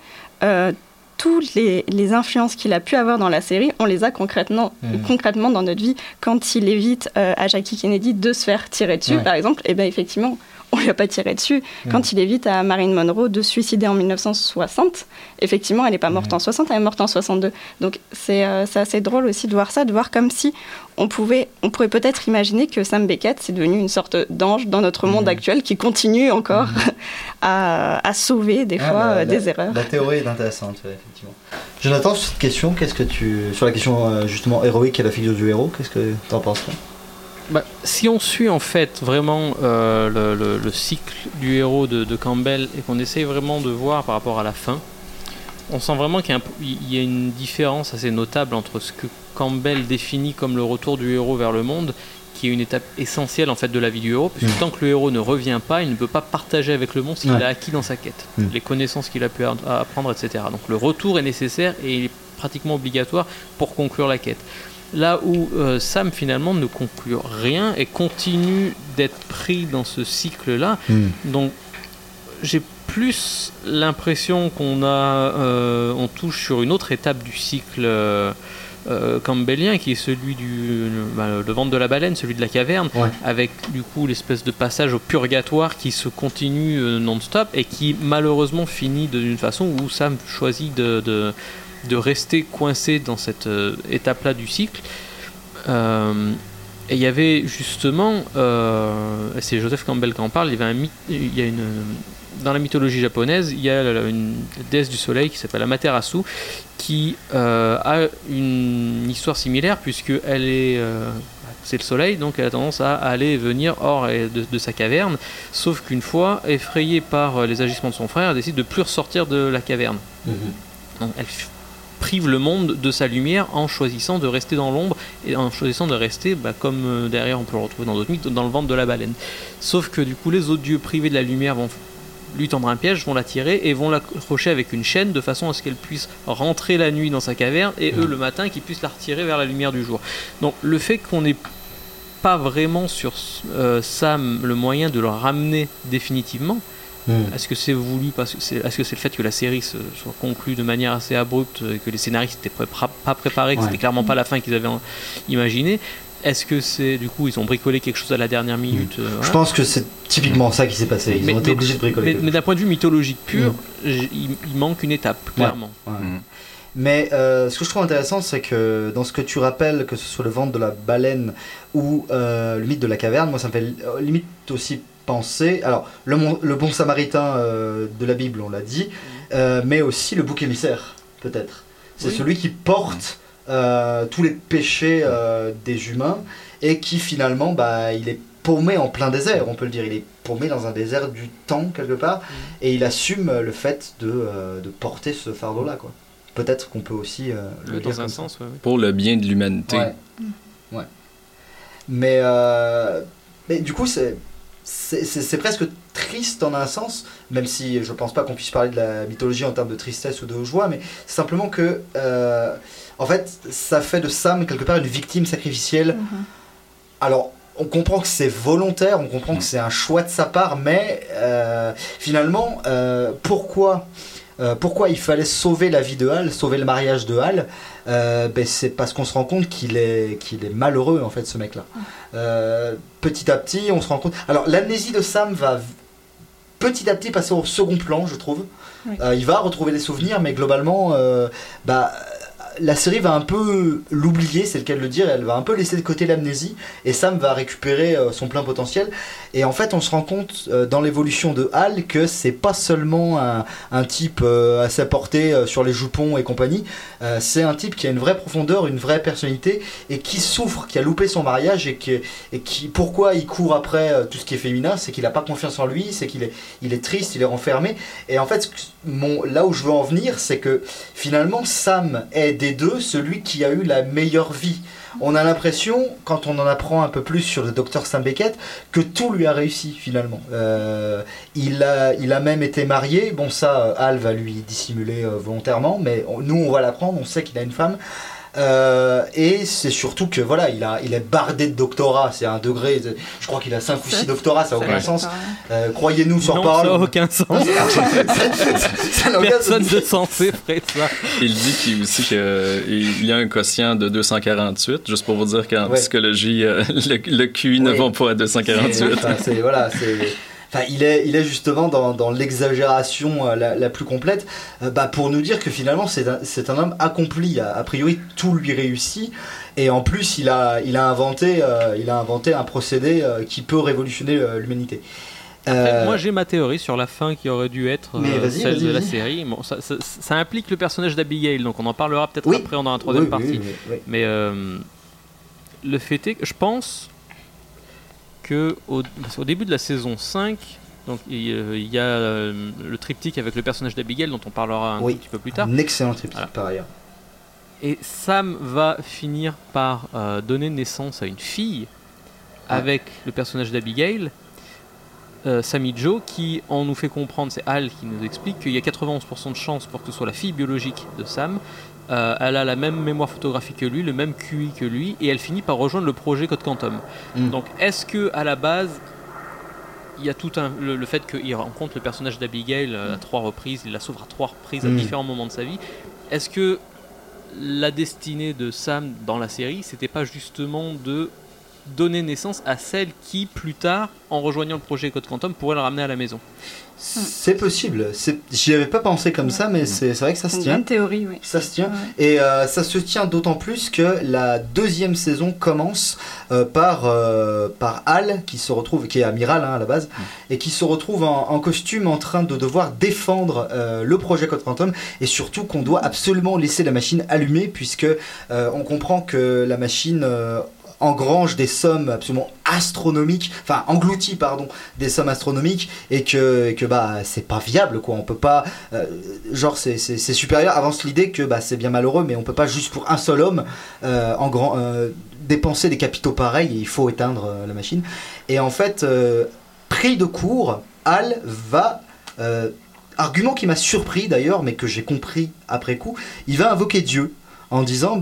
toutes les influences qu'il a pu avoir dans la série, on les a concrètement dans notre vie. Quand il évite à Jackie Kennedy de se faire tirer dessus, par exemple, et bien effectivement, on ne lui a pas tiré dessus. Quand il évite à Marilyn Monroe de se suicider en 1960, effectivement, elle n'est pas morte en 60, elle est morte en 62. Donc c'est assez drôle aussi de voir ça, de voir comme si on pourrait peut-être imaginer que Sam Beckett, c'est devenu une sorte d'ange dans notre monde actuel qui continue encore à sauver des fois des erreurs. La théorie est intéressante, effectivement. Jonathan, sur cette question, sur la question justement héroïque et la figure du héros, qu'est-ce que tu en penses là ? Si on suit en fait vraiment le cycle du héros de Campbell et qu'on essaye vraiment de voir par rapport à la fin, on sent vraiment qu'il y a une différence assez notable entre ce que Campbell définit comme le retour du héros vers le monde, qui est une étape essentielle en fait de la vie du héros, puisque tant que le héros ne revient pas, il ne peut pas partager avec le monde ce qu'il a acquis dans sa quête, les connaissances qu'il a pu apprendre, etc. Donc le retour est nécessaire et il est pratiquement obligatoire pour conclure la quête. Là où Sam finalement ne conclut rien et continue d'être pris dans ce cycle-là. Donc j'ai plus l'impression on touche sur une autre étape du cycle campbellien, qui est celui le ventre de la baleine, celui de la caverne, avec du coup l'espèce de passage au purgatoire qui se continue non-stop et qui malheureusement finit d'une façon où Sam choisit de rester coincé dans cette étape-là du cycle. Et il y avait justement, c'est Joseph Campbell qui en parle, dans la mythologie japonaise, il y a une déesse du soleil qui s'appelle Amaterasu, qui a une histoire similaire, puisqu'elle est... c'est le soleil, donc elle a tendance à aller et venir hors de sa caverne, sauf qu'une fois, effrayée par les agissements de son frère, elle décide de plus ressortir de la caverne. Donc elle prive le monde de sa lumière en choisissant de rester dans l'ombre et en choisissant de rester, comme derrière on peut le retrouver dans d'autres mythes, dans le ventre de la baleine. Sauf que du coup les autres dieux privés de la lumière vont lui tendre un piège, vont l'attirer et vont l'accrocher avec une chaîne de façon à ce qu'elle puisse rentrer la nuit dans sa caverne et eux le matin qu'ils puissent la retirer vers la lumière du jour. Donc le fait qu'on n'ait pas vraiment sur Sam le moyen de le ramener définitivement, est-ce que c'est voulu est-ce que c'est le fait que la série soit conclue de manière assez abrupte, que les scénaristes n'étaient pas préparés, que c'était clairement pas la fin qu'ils avaient imaginé? Est-ce que c'est du coup ils ont bricolé quelque chose à la dernière minute? Je pense que c'est typiquement ça qui s'est passé. Ils ont été obligés de bricoler. Mais d'un point de vue mythologique pur, il manque une étape, clairement. Mais ce que je trouve intéressant, c'est que dans ce que tu rappelles, que ce soit le ventre de la baleine ou le mythe de la caverne, moi ça me fait limite aussi penser. Alors, le bon samaritain de la Bible, on l'a dit, mais aussi le bouc émissaire, peut-être. C'est celui qui porte tous les péchés des humains et qui finalement, il est paumé en plein désert, on peut le dire. Il est paumé dans un désert du temps, quelque part, et il assume le fait de porter ce fardeau-là, quoi. Peut-être qu'on peut aussi le dire dans un sens, pour le bien de l'humanité. Ouais. Mais du coup, c'est presque triste en un sens, même si je pense pas qu'on puisse parler de la mythologie en termes de tristesse ou de joie, mais c'est simplement que en fait ça fait de Sam quelque part une victime sacrificielle. Alors on comprend que c'est volontaire, on comprend que c'est un choix de sa part, mais finalement pourquoi pourquoi il fallait sauver la vie de Hal, sauver le mariage de Hal, c'est parce qu'on se rend compte qu'il est malheureux en fait, ce mec-là. Petit à petit, on se rend compte. Alors l'amnésie de Sam va petit à petit passer au second plan, je trouve. Oui. Il va retrouver des souvenirs, mais globalement, la série va un peu l'oublier, c'est le cas de le dire, elle va un peu laisser de côté l'amnésie, et Sam va récupérer son plein potentiel. Et en fait, on se rend compte dans l'évolution de Hal que c'est pas seulement un type à sa portée sur les jupons et compagnie, c'est un type qui a une vraie profondeur, une vraie personnalité, et qui souffre, qui a loupé son mariage, et qui pourquoi il court après tout ce qui est féminin, c'est qu'il a pas confiance en lui, c'est qu'il est triste, il est renfermé. Et en fait, là où je veux en venir, c'est que finalement Sam est des deux celui qui a eu la meilleure vie. On a l'impression, quand on en apprend un peu plus sur le docteur Sam Beckett, que tout lui a réussi finalement. Il a même été marié. Bon, ça, Hal va lui dissimuler volontairement, mais nous on va l'apprendre, on sait qu'il a une femme. Et c'est surtout que voilà, il est bardé de doctorats, c'est un degré, je crois qu'il a 5 ou 6 doctorats, ça n'a aucun sens. Croyez-nous sur parole. Ça n'a aucun sens. Personne de sensé ferait ça. Il dit qu'il y a un quotient de 248, juste pour vous dire qu'en psychologie, le QI ne va pas à 248. Enfin, il est justement dans l'exagération la plus complète, pour nous dire que finalement c'est un homme accompli, a priori tout lui réussit, et en plus il a inventé un procédé qui peut révolutionner l'humanité. Moi j'ai ma théorie sur la fin qui aurait dû être celle de la série. Bon, ça implique le personnage d'Abigail, donc on en parlera peut-être après dans la troisième partie. Oui. Mais le fait est que je pense au début de la saison 5, donc il y a le triptyque avec le personnage d'Abigail dont on parlera un petit peu plus tard. Un excellent triptyque par ailleurs. Et Sam va finir par donner naissance à une fille avec le personnage d'Abigail, Sammy Jo, qui on nous fait comprendre, c'est Hal qui nous explique qu'il y a 91% de chances pour que ce soit la fille biologique de Sam. Elle a la même mémoire photographique que lui, le même QI que lui, et elle finit par rejoindre le projet Code Quantum. Donc est-ce que à la base il y a tout le fait qu'il rencontre le personnage d'Abigail à 3 reprises, il la sauve à 3 reprises à différents moments de sa vie, est-ce que la destinée de Sam dans la série, c'était pas justement de donner naissance à celle qui, plus tard, en rejoignant le projet Code Quantum, pourrait le ramener à la maison? C'est possible. J'y avais pas pensé comme ça, mais c'est vrai que ça se tient. C'est une théorie, oui. Ça se tient. Ouais. Et ça se tient d'autant plus que la deuxième saison commence par Hal, qui est amiral à la base, et qui se retrouve en costume en train de devoir défendre le projet Code Quantum, et surtout qu'on doit absolument laisser la machine allumée, puisque on comprend que la machine engrange des sommes absolument astronomiques, enfin engloutit des sommes astronomiques, et que c'est pas viable quoi, on peut pas c'est supérieur. Avance l'idée que c'est bien malheureux, mais on peut pas juste pour un seul homme dépenser des capitaux pareils, et il faut éteindre la machine. Et en fait, pris de court, Hal va argument qui m'a surpris d'ailleurs, mais que j'ai compris après coup, il va invoquer Dieu en disant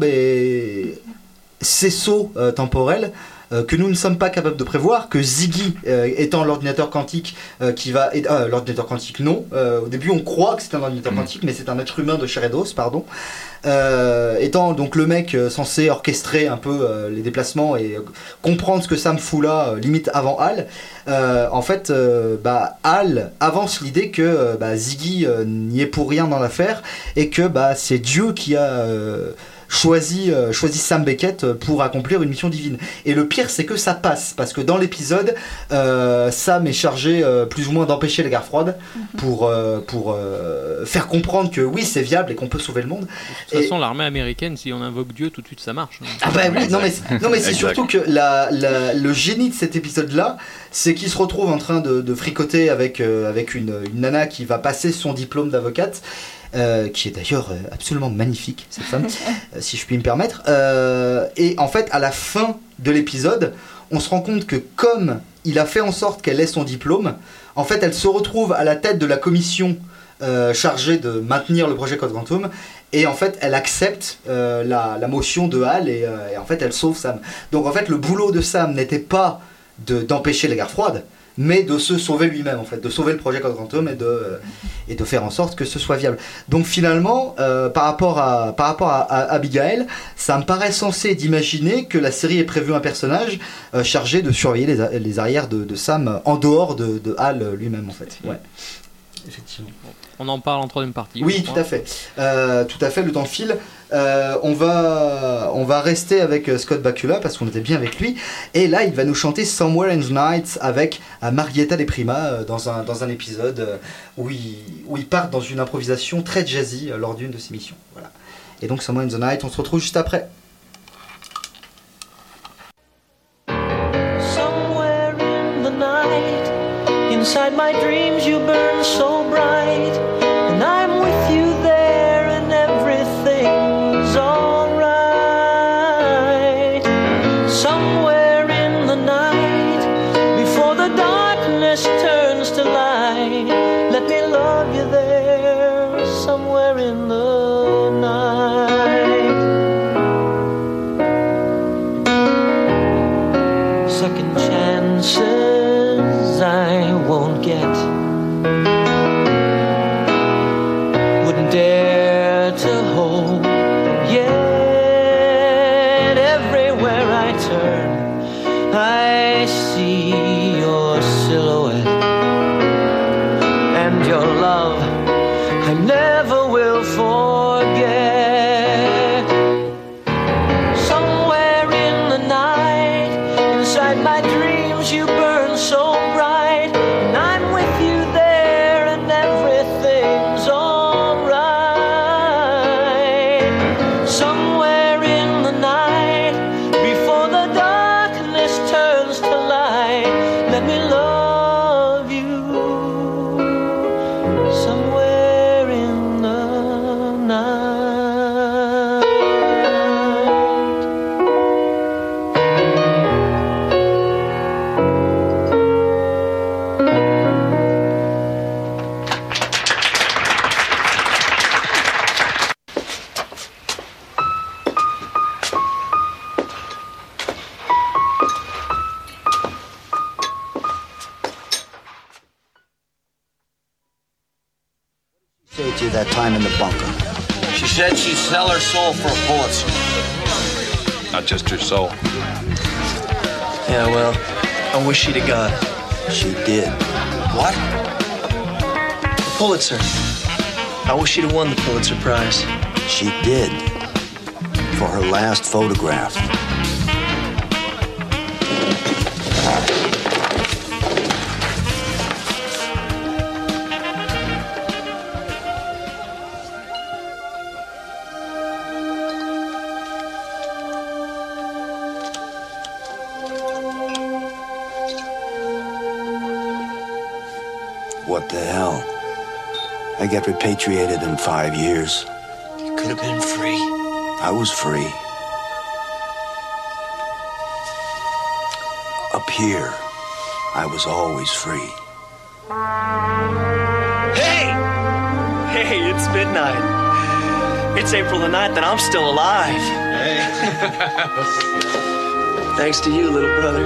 ces sauts temporels que nous ne sommes pas capables de prévoir, que Ziggy étant l'ordinateur quantique l'ordinateur quantique non, au début on croit que c'est un ordinateur quantique, mais c'est un être humain de chair et d'os, étant donc le mec censé orchestrer un peu les déplacements et comprendre ce que Sam fout là, limite avant Hal. En fait, Hal avance l'idée que Ziggy n'y est pour rien dans l'affaire, et que c'est Dieu qui a choisi Sam Beckett pour accomplir une mission divine. Et le pire, c'est que ça passe, parce que dans l'épisode, Sam est chargé plus ou moins d'empêcher la guerre froide pour faire comprendre que oui, c'est viable et qu'on peut sauver le monde. De toute façon, l'armée américaine, si on invoque Dieu, tout de suite ça marche. Oui, non mais c'est surtout que le génie de cet épisode-là, c'est qu'il se retrouve en train de fricoter avec une nana qui va passer son diplôme d'avocate. Qui est d'ailleurs absolument magnifique, cette femme, si je puis me permettre. Et en fait, à la fin de l'épisode, on se rend compte que comme il a fait en sorte qu'elle ait son diplôme, en fait, elle se retrouve à la tête de la commission chargée de maintenir le projet Code Quantum. Et en fait, elle accepte la motion de Hal, et en fait, elle sauve Sam. Donc en fait, le boulot de Sam n'était pas d'empêcher la guerre froide, mais de se sauver lui-même en fait, de sauver le projet Code Quantum et de faire en sorte que ce soit viable. Donc finalement, par rapport à Abigail, ça me paraît sensé d'imaginer que la série ait prévu un personnage chargé de surveiller les arrières de Sam en dehors de Hal lui-même en fait. Ouais. Effectivement. On en parle en troisième partie. Oui, tout à fait. Le temps file. On va rester avec Scott Bakula parce qu'on était bien avec lui. Et là, il va nous chanter Somewhere in the Night avec Marietta de Prima dans un épisode où il part dans une improvisation très jazzy lors d'une de ses missions. Voilà. Et donc Somewhere in the Night, on se retrouve juste après. Somewhere in the night, inside my dreams you burn so bright, and I'm with you there and everything's alright. Somewhere in the night, before the darkness turns to light, let me love you there, somewhere in the night. Second chances I won't get, wouldn't dare to hope yet. Everywhere I turn I see your silhouette, and your love I never will forget. Somewhere in the night, inside my dreams you burn so bright, and I'm with you there and everything's alright. Somewhere in the night, before the darkness turns to light, let me love you, somewhere in the night. Say to you that time in the bunker. She said she'd sell her soul for a Pulitzer. Not just her soul. Yeah, well, I wish she'd have got it. She did. What? The Pulitzer. I wish she'd have won the Pulitzer Prize. She did. For her last photograph. What the hell? I get repatriated in 5 years. You could have been free. I was free. Up here, I was always free. Hey! Hey, it's midnight. It's April the 9th and I'm still alive. Hey. Thanks to you, little brother.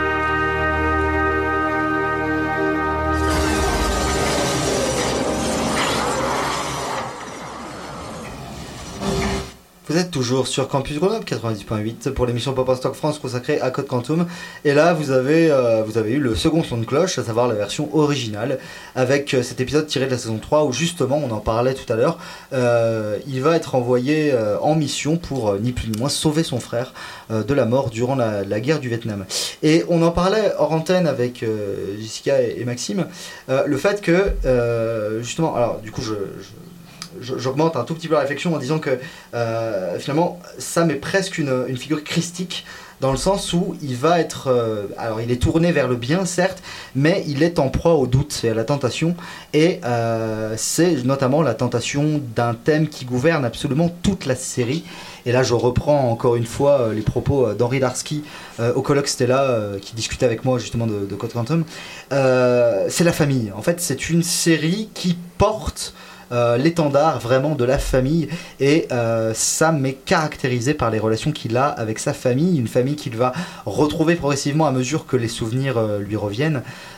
Vous êtes toujours sur Campus Grenoble 90.8 pour l'émission Pop Stock France consacrée à Code Quantum. Et là, vous avez eu le second son de cloche, à savoir la version originale, avec cet épisode tiré de la saison 3 où justement, on en parlait tout à l'heure, il va être envoyé en mission pour ni plus ni moins sauver son frère de la mort durant la guerre du Vietnam. Et on en parlait hors antenne avec Jessica et Maxime, le fait que justement, alors du coup j'augmente un tout petit peu la réflexion en disant que finalement Sam est presque une figure christique dans le sens où il va être alors il est tourné vers le bien certes, mais il est en proie au doute et à la tentation, et c'est notamment la tentation d'un thème qui gouverne absolument toute la série. Et là je reprends encore une fois les propos d'Henri Darsky au colloque Stella qui discutait avec moi justement de Code Quantum. C'est la famille, en fait c'est une série qui porte l'étendard vraiment de la famille, et Sam est caractérisé par les relations qu'il a avec sa famille, une famille qu'il va retrouver progressivement à mesure que les souvenirs lui reviennent.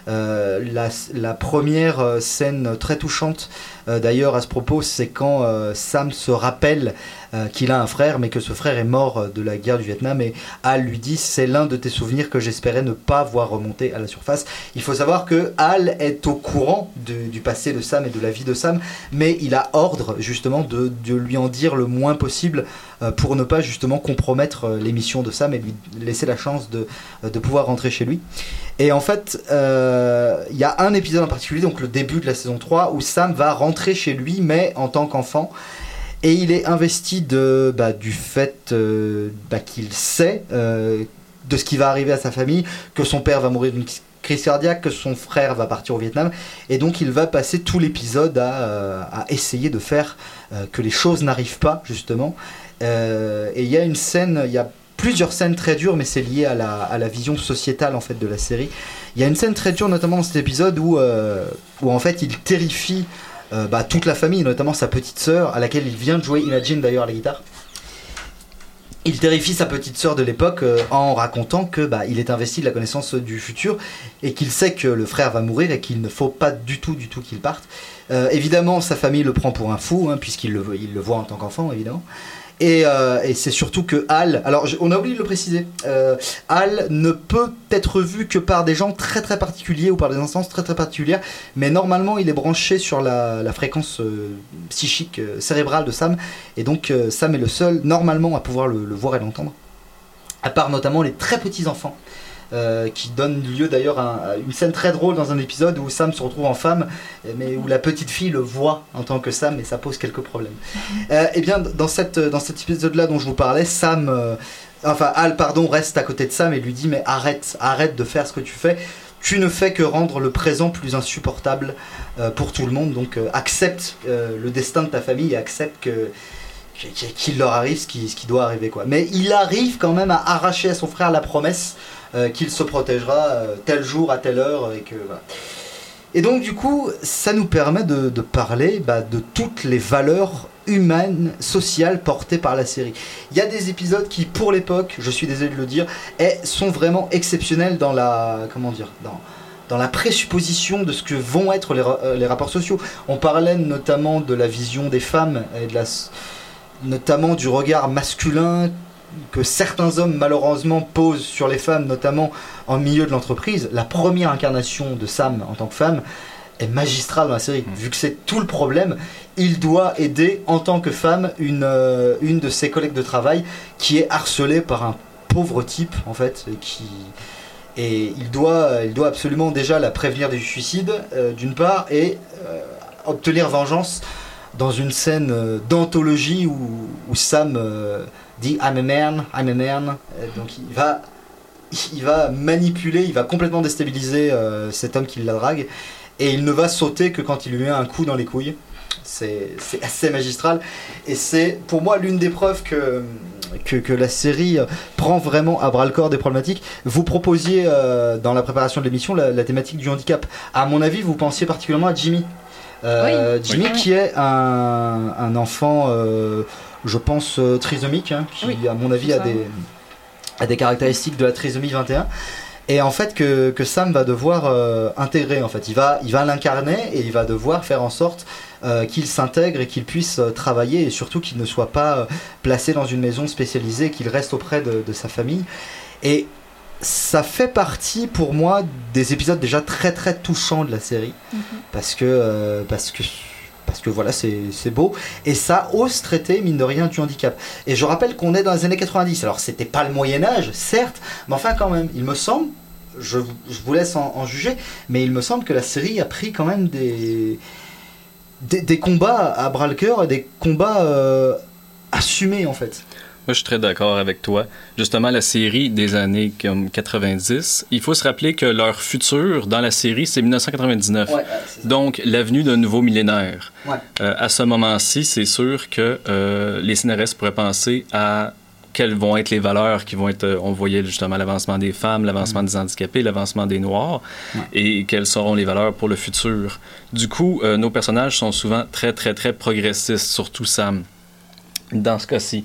La première scène très touchante, d'ailleurs, à ce propos, c'est quand Sam se rappelle qu'il a un frère, mais que ce frère est mort de la guerre du Vietnam, et Hal lui dit: c'est l'un de tes souvenirs que j'espérais ne pas voir remonter à la surface. Il faut savoir que Hal est au courant du passé de Sam et de la vie de Sam, mais il a ordre justement de lui en dire le moins possible pour ne pas justement compromettre les missions de Sam et lui laisser la chance de pouvoir rentrer chez lui. Et en fait, il y a un épisode en particulier, donc le début de la saison 3, où Sam va rentrer chez lui, mais en tant qu'enfant. Et il est investi du fait qu'il sait de ce qui va arriver à sa famille, que son père va mourir d'une crise cardiaque, que son frère va partir au Vietnam. Et donc il va passer tout l'épisode à essayer de faire que les choses n'arrivent pas, justement. Et il y a une scène, il y a plusieurs scènes très dures, mais c'est lié à la vision sociétale en fait de la série. Il y a une scène très dure, notamment dans cet épisode où en fait il terrifie toute la famille, notamment sa petite sœur, à laquelle il vient de jouer Imagine d'ailleurs à la guitare. Il terrifie sa petite sœur de l'époque en racontant que il est investi de la connaissance du futur et qu'il sait que le frère va mourir et qu'il ne faut pas du tout qu'il parte. Évidemment, sa famille le prend pour un fou, puisqu'il le voit en tant qu'enfant, évidemment. Et c'est surtout que Hal, alors on a oublié de le préciser, Hal ne peut être vu que par des gens très très particuliers ou par des instances très très particulières, mais normalement il est branché sur la fréquence psychique cérébrale de Sam, et donc Sam est le seul normalement à pouvoir le voir et l'entendre, à part notamment les très petits enfants. Qui donne lieu d'ailleurs à une scène très drôle dans un épisode où Sam se retrouve en femme, mais où la petite fille le voit en tant que Sam, et ça pose quelques problèmes. Et bien dans cet épisode-là dont je vous parlais, Hal reste à côté de Sam et lui dit: mais arrête de faire ce que tu fais. Tu ne fais que rendre le présent plus insupportable pour tout le monde. Donc accepte le destin de ta famille et accepte qu'il leur arrive ce qui doit arriver, quoi. Mais il arrive quand même à arracher à son frère la promesse qu'il se protégera tel jour à telle heure, et que voilà. Et donc du coup ça nous permet de parler de toutes les valeurs humaines, sociales portées par la série. Il y a des épisodes qui, pour l'époque, je suis désolé de le dire, sont vraiment exceptionnels dans la présupposition de ce que vont être les rapports sociaux. On parlait notamment de la vision des femmes et notamment du regard masculin que certains hommes malheureusement posent sur les femmes, notamment en milieu de l'entreprise. La première incarnation de Sam en tant que femme est magistrale dans la série. Vu que c'est tout le problème, il doit aider en tant que femme une de ses collègues de travail qui est harcelée par un pauvre type en fait, et il doit absolument déjà la prévenir du suicide d'une part, et obtenir vengeance dans une scène d'anthologie où Sam dit I'm a man. Donc il va manipuler, il va complètement déstabiliser cet homme qui la drague, et il ne va sauter que quand il lui met un coup dans les couilles. C'est assez magistral, et c'est pour moi l'une des preuves que la série prend vraiment à bras le corps des problématiques. Vous proposiez dans la préparation de l'émission la thématique du handicap. À mon avis, vous pensiez particulièrement à Jimmy. Jimmy qui est un enfant je pense trisomique, qui à mon avis a des caractéristiques de la trisomie 21, et en fait que Sam va devoir intégrer. En fait il va l'incarner, et il va devoir faire en sorte qu'il s'intègre et qu'il puisse travailler, et surtout qu'il ne soit pas placé dans une maison spécialisée, qu'il reste auprès de sa famille. Et ça fait partie pour moi des épisodes déjà très très touchants de la série, parce que voilà, c'est beau, et ça ose traiter mine de rien du handicap. Et je rappelle qu'on est dans les années 90, alors c'était pas le Moyen-Âge certes, mais enfin quand même, il me semble, je vous laisse en juger, mais il me semble que la série a pris quand même des combats à bras le cœur, et des combats assumés en fait. Moi, je suis très d'accord avec toi. Justement, la série des années comme 90, il faut se rappeler que leur futur dans la série, c'est 1999. Ouais, donc, l'avenue d'un nouveau millénaire. Ouais. À ce moment-ci, c'est sûr que les scénaristes pourraient penser à quelles vont être les valeurs qui vont être... on voyait justement l'avancement des femmes, l'avancement des handicapés, l'avancement des Noirs, et quelles seront les valeurs pour le futur. Du coup, nos personnages sont souvent très, très, très progressistes, surtout Sam, dans ce cas-ci.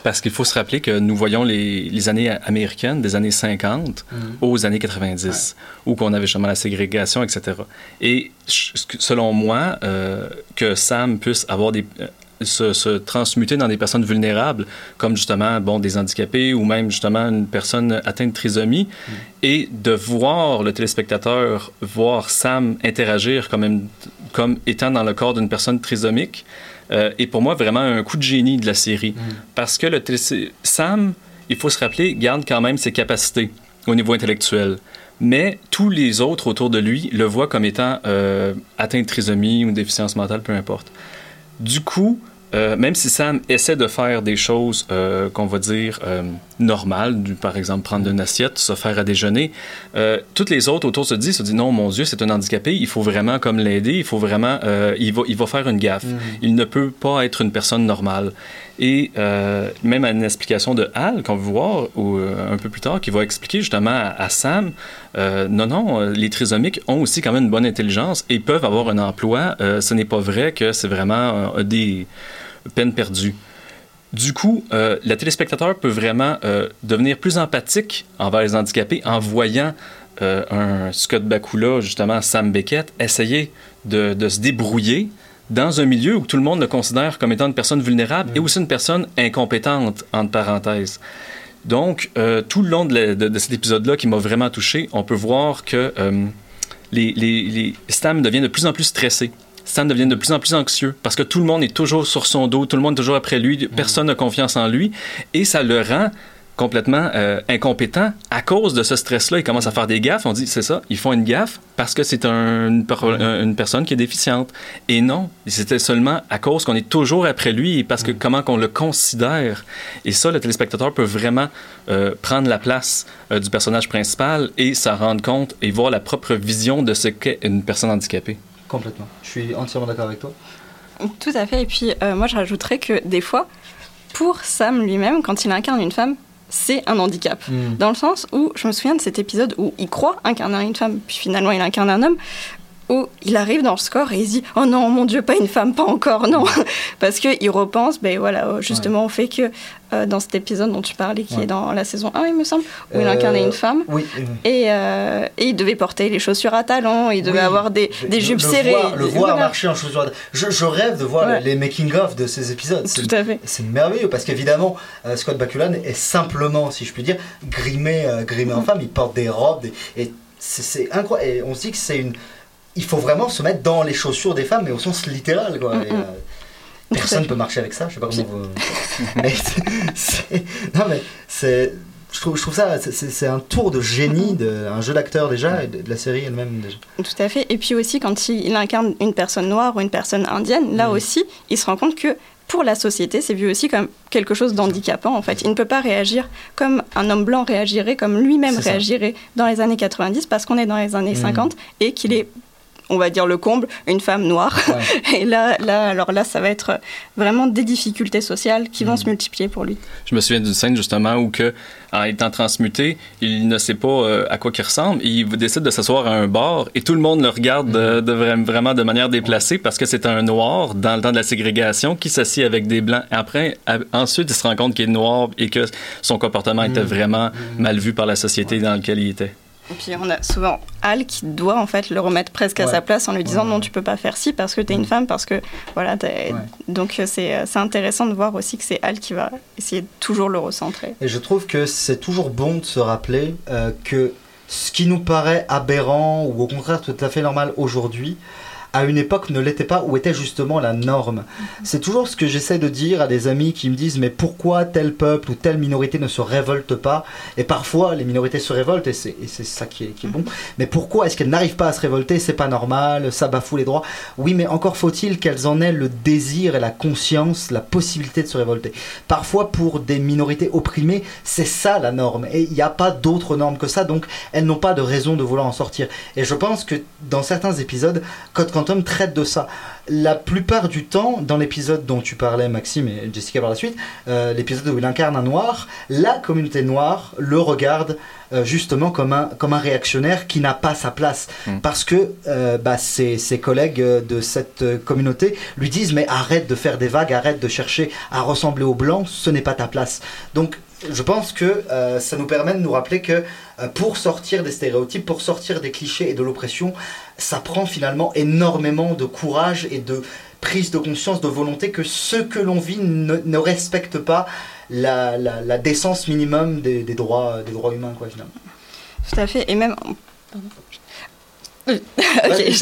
parce qu'il faut se rappeler que nous voyons les années américaines, des années 50 aux années 90, où qu'on avait justement la ségrégation, etc. Et selon moi, que Sam puisse avoir se transmuter dans des personnes vulnérables, comme justement des handicapés ou même justement une personne atteinte de trisomie, et de voir le téléspectateur voir Sam interagir comme étant dans le corps d'une personne trisomique, est pour moi vraiment un coup de génie de la série. Parce que Sam, il faut se rappeler, garde quand même ses capacités au niveau intellectuel. Mais tous les autres autour de lui le voient comme étant atteint de trisomie ou déficience mentale, peu importe. Du coup, même si Sam essaie de faire des choses qu'on va dire normales, par exemple prendre une assiette, se faire à déjeuner, toutes les autres autour se disent non, mon Dieu, c'est un handicapé, il faut vraiment comme l'aider, il faut vraiment, il va faire une gaffe. Il ne peut pas être une personne normale. Et même à une explication de Hal qu'on va voir un peu plus tard, qui va expliquer justement à Sam, non, les trisomiques ont aussi quand même une bonne intelligence et peuvent avoir un emploi. Ce n'est pas vrai que c'est vraiment des peines perdues. Du coup, le téléspectateur peut vraiment devenir plus empathique envers les handicapés en voyant un Scott Bakula, justement Sam Beckett, essayer de se débrouiller dans un milieu où tout le monde le considère comme étant une personne vulnérable et aussi une personne incompétente, entre parenthèses. Donc, tout le long de cet épisode-là qui m'a vraiment touché, on peut voir que Sam devient de plus en plus stressé. Sam devient de plus en plus anxieux parce que tout le monde est toujours sur son dos, tout le monde est toujours après lui, personne n'a confiance en lui et ça le rend complètement incompétent à cause de ce stress-là. Il commence à faire des gaffes. On dit, c'est ça, ils font une gaffe parce que c'est une personne qui est déficiente. Et non, c'était seulement à cause qu'on est toujours après lui et parce que comment qu'on le considère. Et ça, le téléspectateur peut vraiment prendre la place du personnage principal et s'en rendre compte et voir la propre vision de ce qu'est une personne handicapée. Complètement. Je suis entièrement d'accord avec toi. Tout à fait. Et puis, moi, je rajouterais que des fois, pour Sam lui-même, quand il incarne une femme, c'est un handicap. Dans le sens où, je me souviens de cet épisode où il croit incarner une femme, puis finalement il incarne un homme, où il arrive dans le score et il se dit « Oh non, mon Dieu, pas une femme, pas encore, non !» Parce qu'il repense justement au fait que dans cet épisode dont tu parlais, qui est dans la saison 1, il me semble, où il incarnait une femme, et il devait porter les chaussures à talons, il devait avoir des jupes serrées. Le voir marcher en chaussures à talons. Je rêve de voir les making-of de ces épisodes. Tout à fait. C'est merveilleux, parce qu'évidemment, Scott Bakula est simplement, si je puis dire, grimé en femme. Il porte des robes, et c'est incroyable. Et on se dit que c'est une... Il faut vraiment se mettre dans les chaussures des femmes, mais au sens littéral, quoi. Personne ne peut marcher avec ça, je sais pas comment vous... mais je trouve ça, c'est un tour de génie, un jeu d'acteur déjà, et de la série elle-même déjà. Tout à fait, et puis aussi quand il incarne une personne noire ou une personne indienne, là aussi, il se rend compte que pour la société, c'est vu aussi comme quelque chose d'handicapant, en fait. Il ne peut pas réagir comme un homme blanc réagirait, comme lui-même réagirait dans les années 90, parce qu'on est dans les années 50, et qu'il est, on va dire le comble, une femme noire. Et là, ça va être vraiment des difficultés sociales qui vont se multiplier pour lui. Je me souviens d'une scène justement où, en étant transmuté, il ne sait pas à quoi il ressemble et il décide de s'asseoir à un bar et tout le monde le regarde vraiment de manière déplacée parce que c'est un noir dans le temps de la ségrégation qui s'assied avec des blancs. Ensuite, il se rend compte qu'il est noir et que son comportement était vraiment mal vu par la société dans laquelle il était. Et puis on a souvent Hal qui doit en fait le remettre presque à sa place en lui disant non, tu peux pas faire ci parce que t'es une femme, parce que voilà, donc c'est intéressant de voir aussi que c'est Hal qui va essayer de toujours le recentrer. Et je trouve que c'est toujours bon de se rappeler que ce qui nous paraît aberrant ou au contraire tout à fait normal aujourd'hui, à une époque ne l'était pas ou était justement la norme. C'est toujours ce que j'essaie de dire à des amis qui me disent mais pourquoi tel peuple ou telle minorité ne se révolte pas, et parfois les minorités se révoltent et c'est ça qui est bon, mais pourquoi est-ce qu'elles n'arrivent pas à se révolter? C'est pas normal, ça bafoue les droits. Oui, mais encore faut-il qu'elles en aient le désir et la conscience, la possibilité de se révolter. Parfois pour des minorités opprimées, c'est ça la norme et il n'y a pas d'autre norme que ça, donc elles n'ont pas de raison de vouloir en sortir. Et je pense que dans certains épisodes, quand Quantum traite de ça. La plupart du temps, dans l'épisode dont tu parlais, Maxime et Jessica par la suite, l'épisode où il incarne un noir, la communauté noire le regarde justement comme un réactionnaire qui n'a pas sa place. Parce que ses collègues de cette communauté lui disent mais arrête de faire des vagues, arrête de chercher à ressembler aux blancs, ce n'est pas ta place. Donc je pense que ça nous permet de nous rappeler que pour sortir des stéréotypes, pour sortir des clichés et de l'oppression, ça prend finalement énormément de courage et de prise de conscience, de volonté que ceux que l'on vit ne respectent pas la décence minimum des droits humains, quoi, finalement. Tout à fait, et même... Ok, je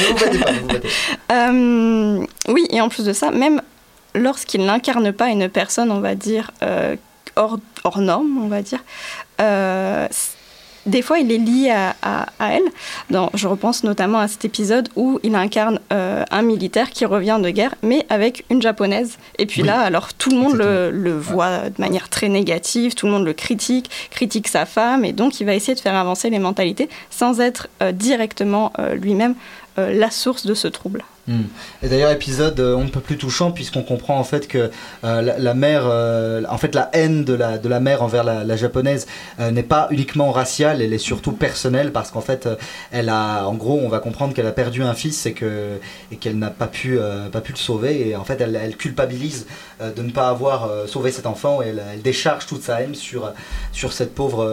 termine. Oui, et en plus de ça, même lorsqu'il n'incarne pas une personne, on va dire, hors norme, on va dire, des fois il est lié à elle. Je repense notamment à cet épisode où il incarne un militaire qui revient de guerre, mais avec une japonaise. Et puis là, alors tout le monde le voit de manière très négative, tout le monde le critique sa femme, et donc il va essayer de faire avancer les mentalités sans être directement lui-même la source de ce trouble. Et d'ailleurs, épisode on ne peut plus touchant, puisqu'on comprend en fait que la mère, en fait la haine de la mère envers la japonaise n'est pas uniquement raciale, elle est surtout personnelle, parce qu'en fait en gros on va comprendre qu'elle a perdu un fils et qu'elle n'a pas pu le sauver, et en fait elle culpabilise de ne pas avoir sauvé cet enfant, et elle décharge toute sa haine sur cette pauvre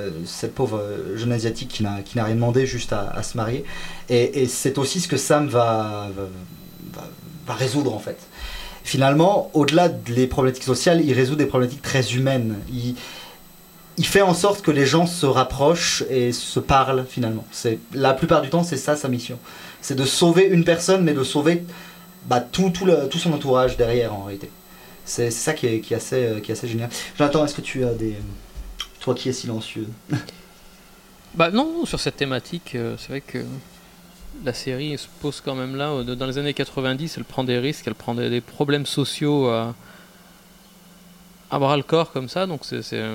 jeune asiatique qui n'a rien demandé, juste à se marier. Et c'est aussi ce que Sam va résoudre en fait. Finalement, au-delà des problématiques sociales, il résout des problématiques très humaines. Il fait en sorte que les gens se rapprochent et se parlent finalement. La plupart du temps, c'est ça sa mission. C'est de sauver une personne, mais de sauver tout son entourage derrière en réalité. C'est ça qui est assez génial. Jonathan, est-ce que tu as toi qui es silencieux? Non, sur cette thématique, c'est vrai que la série se pose quand même là. Dans les années 90, elle prend des risques, elle prend des problèmes sociaux à bras le corps comme ça, donc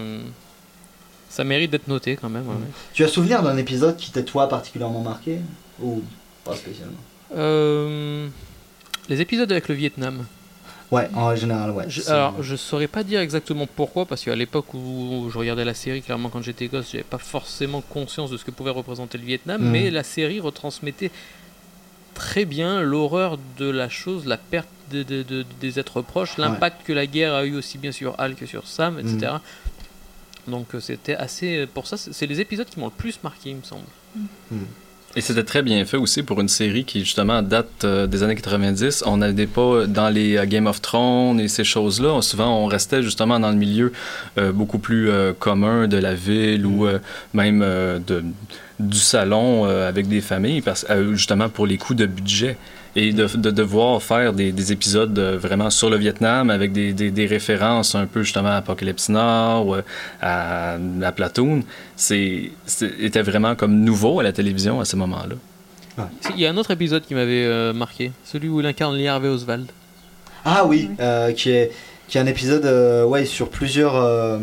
ça mérite d'être noté quand même. Ouais. Tu as souvenir d'un épisode qui t'a toi particulièrement marqué, ou pas spécialement? Les épisodes avec le Vietnam. Ouais, en général, ouais. Je saurais pas dire exactement pourquoi, parce qu'à l'époque où je regardais la série, clairement quand j'étais gosse, j'avais pas forcément conscience de ce que pouvait représenter le Vietnam, mais la série retransmettait très bien l'horreur de la chose, la perte des êtres proches, l'impact que la guerre a eu aussi bien sur Hal que sur Sam, etc. Donc c'était assez... Pour ça, c'est les épisodes qui m'ont le plus marqué, il me semble. Et c'était très bien fait aussi pour une série qui, justement, date des années 90. On n'allait pas dans les Game of Thrones et ces choses-là. Souvent, on restait justement dans le milieu beaucoup plus commun de la ville ou même du salon avec des familles, justement pour les coûts de budget. Et de devoir faire des épisodes vraiment sur le Vietnam avec des références un peu justement à Apocalypse Now, à Platoon, était vraiment comme nouveau à la télévision à ce moment-là. Ouais. Il y a un autre épisode qui m'avait marqué, celui où il incarne Lee Harvey Oswald. Ah oui, qui est un épisode sur plusieurs...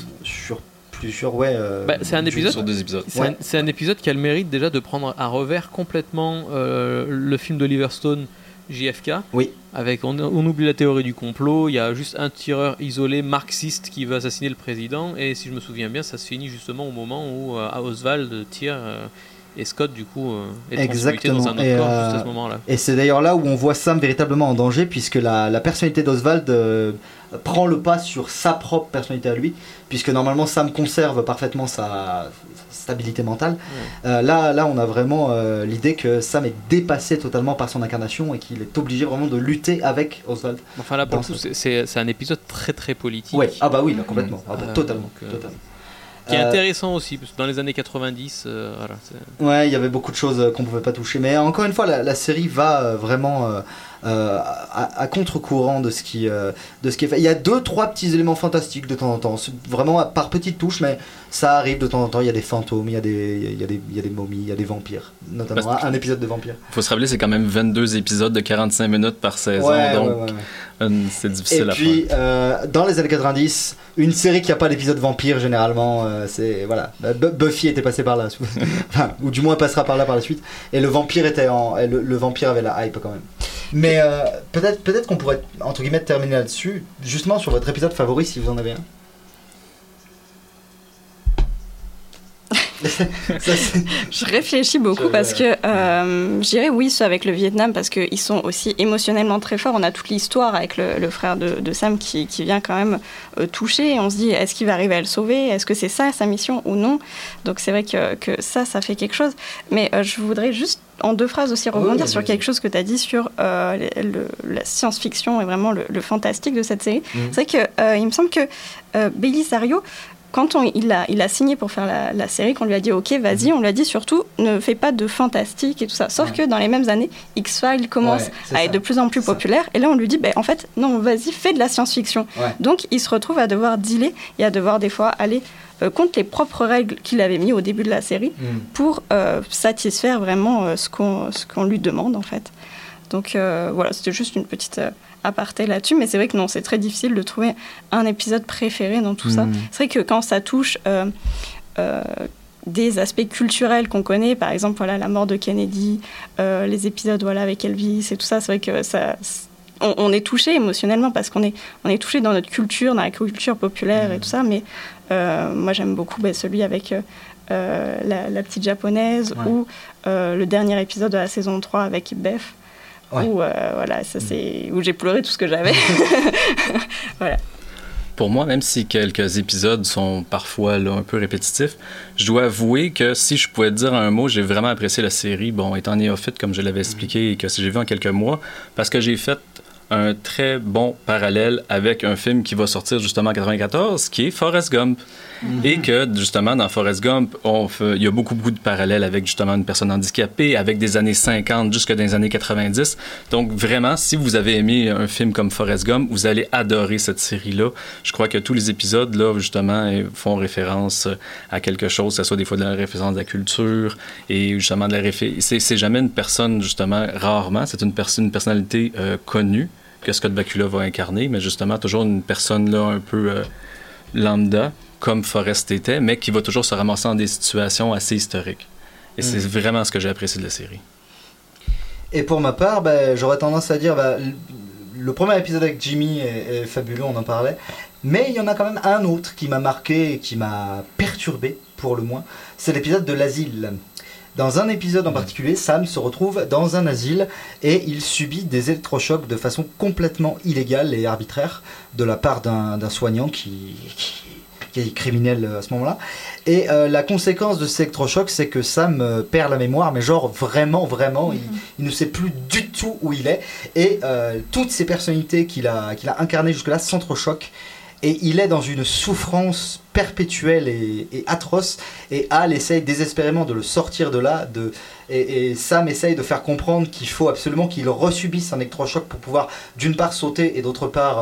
c'est un épisode sur 2 épisodes. C'est un épisode qui a le mérite déjà de prendre à revers complètement le film d'Oliver Stone, JFK. Oui. Avec on oublie la théorie du complot, il y a juste un tireur isolé marxiste qui veut assassiner le président, et si je me souviens bien, ça se finit justement au moment où Oswald tire et Scott du coup est transmuté dans un autre corps juste à ce moment-là. Et c'est d'ailleurs là où on voit Sam véritablement en danger, puisque la personnalité d'Oswald prend le pas sur sa propre personnalité à lui, puisque normalement Sam conserve parfaitement sa stabilité mentale. Là on a vraiment l'idée que Sam est dépassé totalement par son incarnation et qu'il est obligé vraiment de lutter avec Oswald. Enfin là pour le coup c'est un épisode très très politique. Ouais. Ah bah oui, là, complètement. Totalement. Qui est intéressant aussi, parce que dans les années 90, ouais, il y avait beaucoup de choses qu'on ne pouvait pas toucher. Mais encore une fois, la série va vraiment à contre-courant de ce qui est fait. Il y a 2-3 petits éléments fantastiques de temps en temps, c'est vraiment par petites touches, mais ça arrive de temps en temps. Il y a des fantômes, il y a des momies, il y a des vampires, notamment un épisode de vampire. Il faut se rappeler, c'est quand même 22 épisodes de 45 minutes par saison, donc c'est difficile à faire. Et puis, dans les années 90, une série qui n'a pas d'épisode vampire, généralement, c'est... Voilà. Buffy était passé par là, enfin, ou du moins passera par là par la suite, et le vampire le vampire avait la hype quand même. Mais peut-être qu'on pourrait, entre guillemets, terminer là-dessus, justement sur votre épisode favori, si vous en avez un. Je réfléchis beaucoup parce que je dirais oui, ceux avec le Vietnam, parce qu'ils sont aussi émotionnellement très forts. On a toute l'histoire avec le frère de Sam qui vient quand même toucher, et on se dit, est-ce qu'il va arriver à le sauver, est-ce que c'est ça sa mission ou non. Donc c'est vrai que ça fait quelque chose. Mais je voudrais juste en 2 phrases aussi rebondir sur quelque chose que tu as dit sur la science-fiction et vraiment le fantastique de cette série. C'est vrai qu'il me semble que Belisario, quand il a signé pour faire la série, qu'on lui a dit ok, vas-y, on lui a dit surtout ne fais pas de fantastique et tout ça. Sauf que dans les mêmes années, X-Files commence à être de plus en plus populaire, et là on lui dit en fait non, vas-y, fais de la science-fiction. Donc il se retrouve à devoir dealer et à devoir des fois aller contre les propres règles qu'il avait mis au début de la série pour satisfaire vraiment ce qu'on lui demande en fait. Donc voilà, c'était juste une petite aparté là-dessus, mais c'est vrai que non, c'est très difficile de trouver un épisode préféré dans tout ça. C'est vrai que quand ça touche des aspects culturels qu'on connaît, par exemple voilà, la mort de Kennedy, les épisodes voilà, avec Elvis et tout ça, c'est vrai que on est touché émotionnellement parce qu'on est touché dans notre culture, dans la culture populaire et tout ça, mais moi j'aime beaucoup celui avec la petite japonaise ou le dernier épisode de la saison 3 avec Beth. Où, voilà, ça, où j'ai pleuré tout ce que j'avais. Voilà. Pour moi, même si quelques épisodes sont parfois là, un peu répétitifs, je dois avouer que si je pouvais dire un mot, j'ai vraiment apprécié la série, étant néophyte comme je l'avais expliqué et que j'ai vu en quelques mois, parce que j'ai fait un très bon parallèle avec un film qui va sortir justement en 94, qui est Forrest Gump. Et que, justement, dans Forrest Gump, il y a beaucoup de parallèles avec, justement, une personne handicapée, avec des années 50 jusque dans les années 90. Donc, vraiment, si vous avez aimé un film comme Forrest Gump, vous allez adorer cette série-là. Je crois que tous les épisodes, là, justement, font référence à quelque chose, que ce soit des fois de la référence de la culture, et justement, c'est jamais une personne, justement, rarement, c'est une personnalité connue que Scott Bakula va incarner, mais justement, toujours une personne, là, un peu lambda, comme Forrest était, mais qui va toujours se ramasser dans des situations assez historiques. Et c'est vraiment ce que j'ai apprécié de la série. Et pour ma part, j'aurais tendance à dire, le premier épisode avec Jimmy est fabuleux, on en parlait, mais il y en a quand même un autre qui m'a marqué et qui m'a perturbé, pour le moins, c'est l'épisode de l'asile. Dans un épisode en particulier, Sam se retrouve dans un asile et il subit des électrochocs de façon complètement illégale et arbitraire de la part d'un soignant qui est criminel à ce moment-là. Et la conséquence de ces électrochocs, c'est que Sam perd la mémoire, mais genre vraiment, il ne sait plus du tout où il est. Et toutes ces personnalités qu'il a incarnées jusque-là s'entrechoquent. Et il est dans une souffrance perpétuelle et atroce, et Hal essaye désespérément de le sortir de là, et Sam essaye de faire comprendre qu'il faut absolument qu'il resubisse un électrochoc pour pouvoir d'une part sauter et d'autre part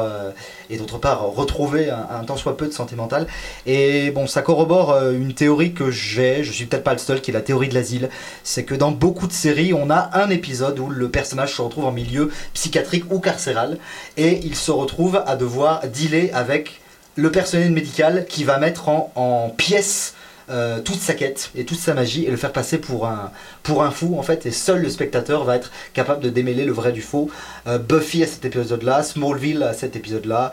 retrouver un tant soit peu de santé mentale. Et bon, ça corrobore une théorie que je suis peut-être pas le seul, qui est la théorie de l'asile. C'est que dans beaucoup de séries, on a un épisode où le personnage se retrouve en milieu psychiatrique ou carcéral, et il se retrouve à devoir dealer avec le personnel médical qui va mettre en pièces toute sa quête et toute sa magie et le faire passer pour un fou en fait, et seul le spectateur va être capable de démêler le vrai du faux. Buffy à cet épisode-là, Smallville à cet épisode-là,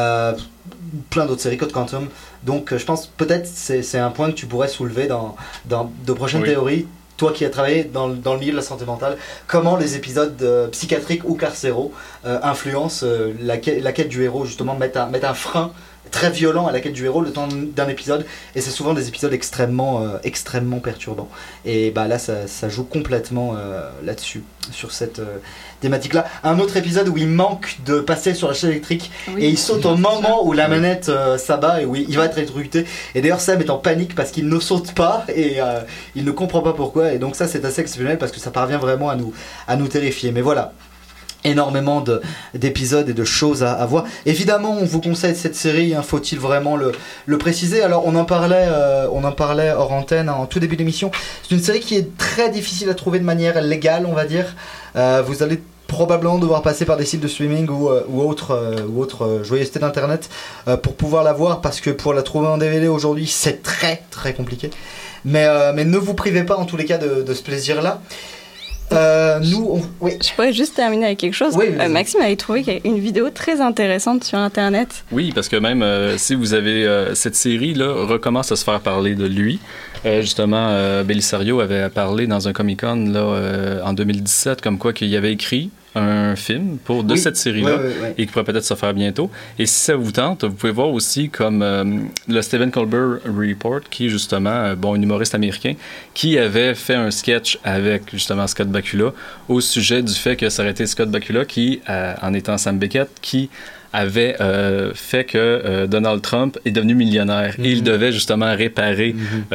plein d'autres séries, Code Quantum. Donc je pense peut-être c'est un point que tu pourrais soulever dans de prochaines théories. Toi qui as travaillé dans le milieu de la santé mentale, comment les épisodes psychiatriques ou carcéraux influencent la quête du héros, justement, mettent un frein très violent à la quête du héros le temps d'un épisode, et c'est souvent des épisodes extrêmement perturbants. Et là ça joue complètement là-dessus, sur cette thématique-là. Un autre épisode où il manque de passer sur la chaîne électrique, et il saute au moment où la manette s'abat et où il va être électrocuté. Et d'ailleurs Sam est en panique parce qu'il ne saute pas et il ne comprend pas pourquoi. Et donc ça c'est assez exceptionnel parce que ça parvient vraiment à nous terrifier. Mais voilà. énormément d'épisodes et de choses à voir. Évidemment, on vous conseille cette série, hein, faut-il vraiment le préciser. Alors, on en parlait hors antenne, hein, en tout début d'émission. C'est une série qui est très difficile à trouver de manière légale, on va dire. Vous allez probablement devoir passer par des sites de streaming ou autres joyeusetés d'internet pour pouvoir la voir, parce que pour la trouver en DVD aujourd'hui, c'est très très compliqué. Mais ne vous privez pas en tous les cas de ce plaisir-là. Oui. Je pourrais juste terminer avec quelque chose. Oui, Maxime avait trouvé qu'il y avait une vidéo très intéressante sur Internet. Oui, parce que même si vous avez cette série-là recommence à se faire parler de lui. Justement, Belisario avait parlé dans un Comic-Con en 2017 comme quoi qu'il avait écrit un film de cette série-là et qui pourrait peut-être se faire bientôt. Et si ça vous tente, vous pouvez voir aussi comme le Stephen Colbert Report, qui est justement un humoriste américain, qui avait fait un sketch avec justement Scott Bakula au sujet du fait que ça aurait été Scott Bakula qui, en étant Sam Beckett, qui avait fait que Donald Trump est devenu millionnaire. Et il devait justement réparer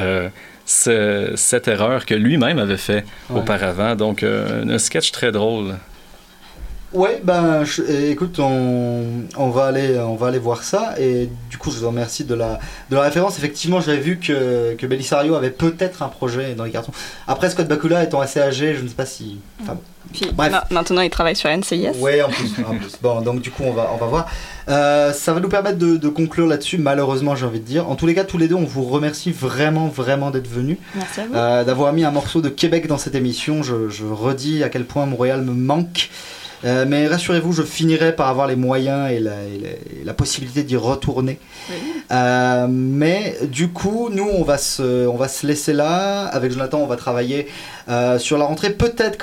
cette erreur que lui-même avait fait auparavant. Donc, un sketch très drôle. Ouais, écoute, on va aller voir ça, et du coup je vous remercie de la référence. Effectivement, j'avais vu que Belisario avait peut-être un projet dans les cartons. Après, Scott Bakula étant assez âgé, je ne sais pas si... Enfin, puis, bref. Maintenant il travaille sur NCIS. Ouais, en plus. Bon, donc du coup on va voir. Ça va nous permettre de conclure là-dessus, malheureusement, j'ai envie de dire. En tous les cas, tous les deux, on vous remercie vraiment d'être venus. Merci à vous. D'avoir mis un morceau de Québec dans cette émission. Je redis à quel point Montréal me manque. Mais rassurez-vous, je finirai par avoir les moyens et la possibilité d'y retourner. Oui. Mais du coup, nous, on va se laisser là. Avec Jonathan, on va travailler sur la rentrée. Peut-être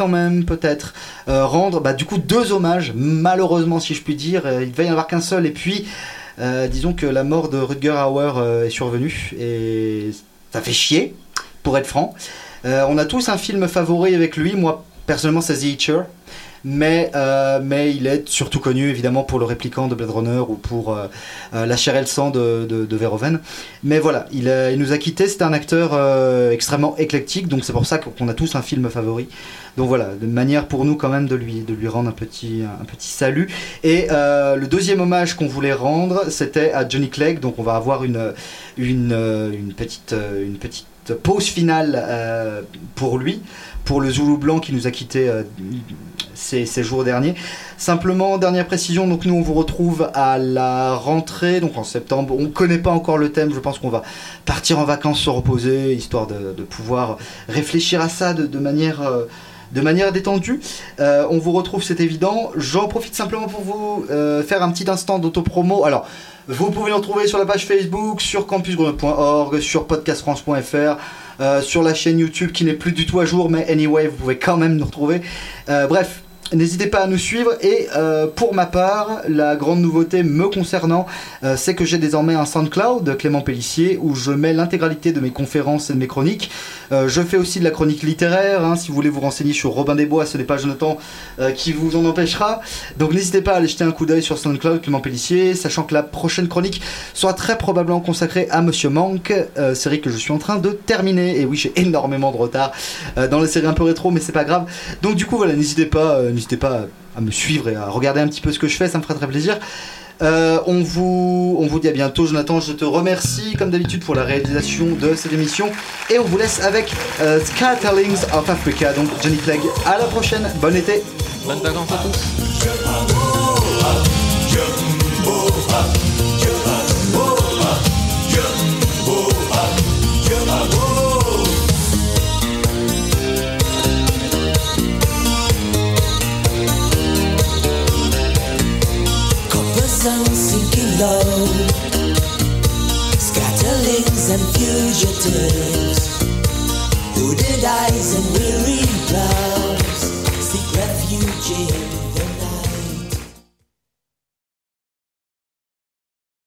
rendre du coup 2 hommages. Malheureusement, si je puis dire, il va y en avoir qu'un seul. Et puis, disons que la mort de Rutger Hauer est survenue. Et ça fait chier, pour être franc. On a tous un film favori avec lui. Moi, personnellement, c'est The Hitcher. Mais il est surtout connu évidemment pour le répliquant de Blade Runner ou pour La chair et le sang de Verhoeven. Mais voilà, il nous a quittés. C'était un acteur extrêmement éclectique, donc c'est pour ça qu'on a tous un film favori. Donc voilà, de manière pour nous quand même de lui rendre un petit salut. Et le deuxième hommage qu'on voulait rendre, c'était à Johnny Clegg. Donc on va avoir une petite pause finale pour lui, pour le Zoulou blanc qui nous a quittés ces jours derniers. Simplement, dernière précision, donc nous on vous retrouve à la rentrée, donc en septembre. On ne connaît pas encore le thème, je pense qu'on va partir en vacances, se reposer, histoire de pouvoir réfléchir à ça de manière détendue. On vous retrouve, c'est évident. J'en profite simplement pour vous faire un petit instant d'autopromo. Alors, vous pouvez nous retrouver sur la page Facebook, sur campusgrenoble.org, sur podcastfrance.fr, sur la chaîne YouTube qui n'est plus du tout à jour, mais anyway, vous pouvez quand même nous retrouver. Bref, n'hésitez pas à nous suivre. Et pour ma part, la grande nouveauté me concernant, c'est que j'ai désormais un SoundCloud de Clément Pellissier où je mets l'intégralité de mes conférences et de mes chroniques. Je fais aussi de la chronique littéraire, hein, si vous voulez vous renseigner sur Robin des Bois, ce n'est pas Jonathan qui vous en empêchera. Donc n'hésitez pas à aller jeter un coup d'œil sur SoundCloud Clément Pellissier, sachant que la prochaine chronique sera très probablement consacrée à Monsieur Manque, série que je suis en train de terminer. Et oui, j'ai énormément de retard dans les séries un peu rétro, mais c'est pas grave. Donc du coup voilà, n'hésitez pas à me suivre et à regarder un petit peu ce que je fais, ça me ferait très plaisir. On vous dit à bientôt. Jonathan, je te remercie comme d'habitude pour la réalisation de cette émission, et on vous laisse avec Scatterlings of Africa, donc Johnny Clegg. À la prochaine, bon été, bonnes vacances à tous. Sinking low, scatterlings and fugitives, hooded eyes and weary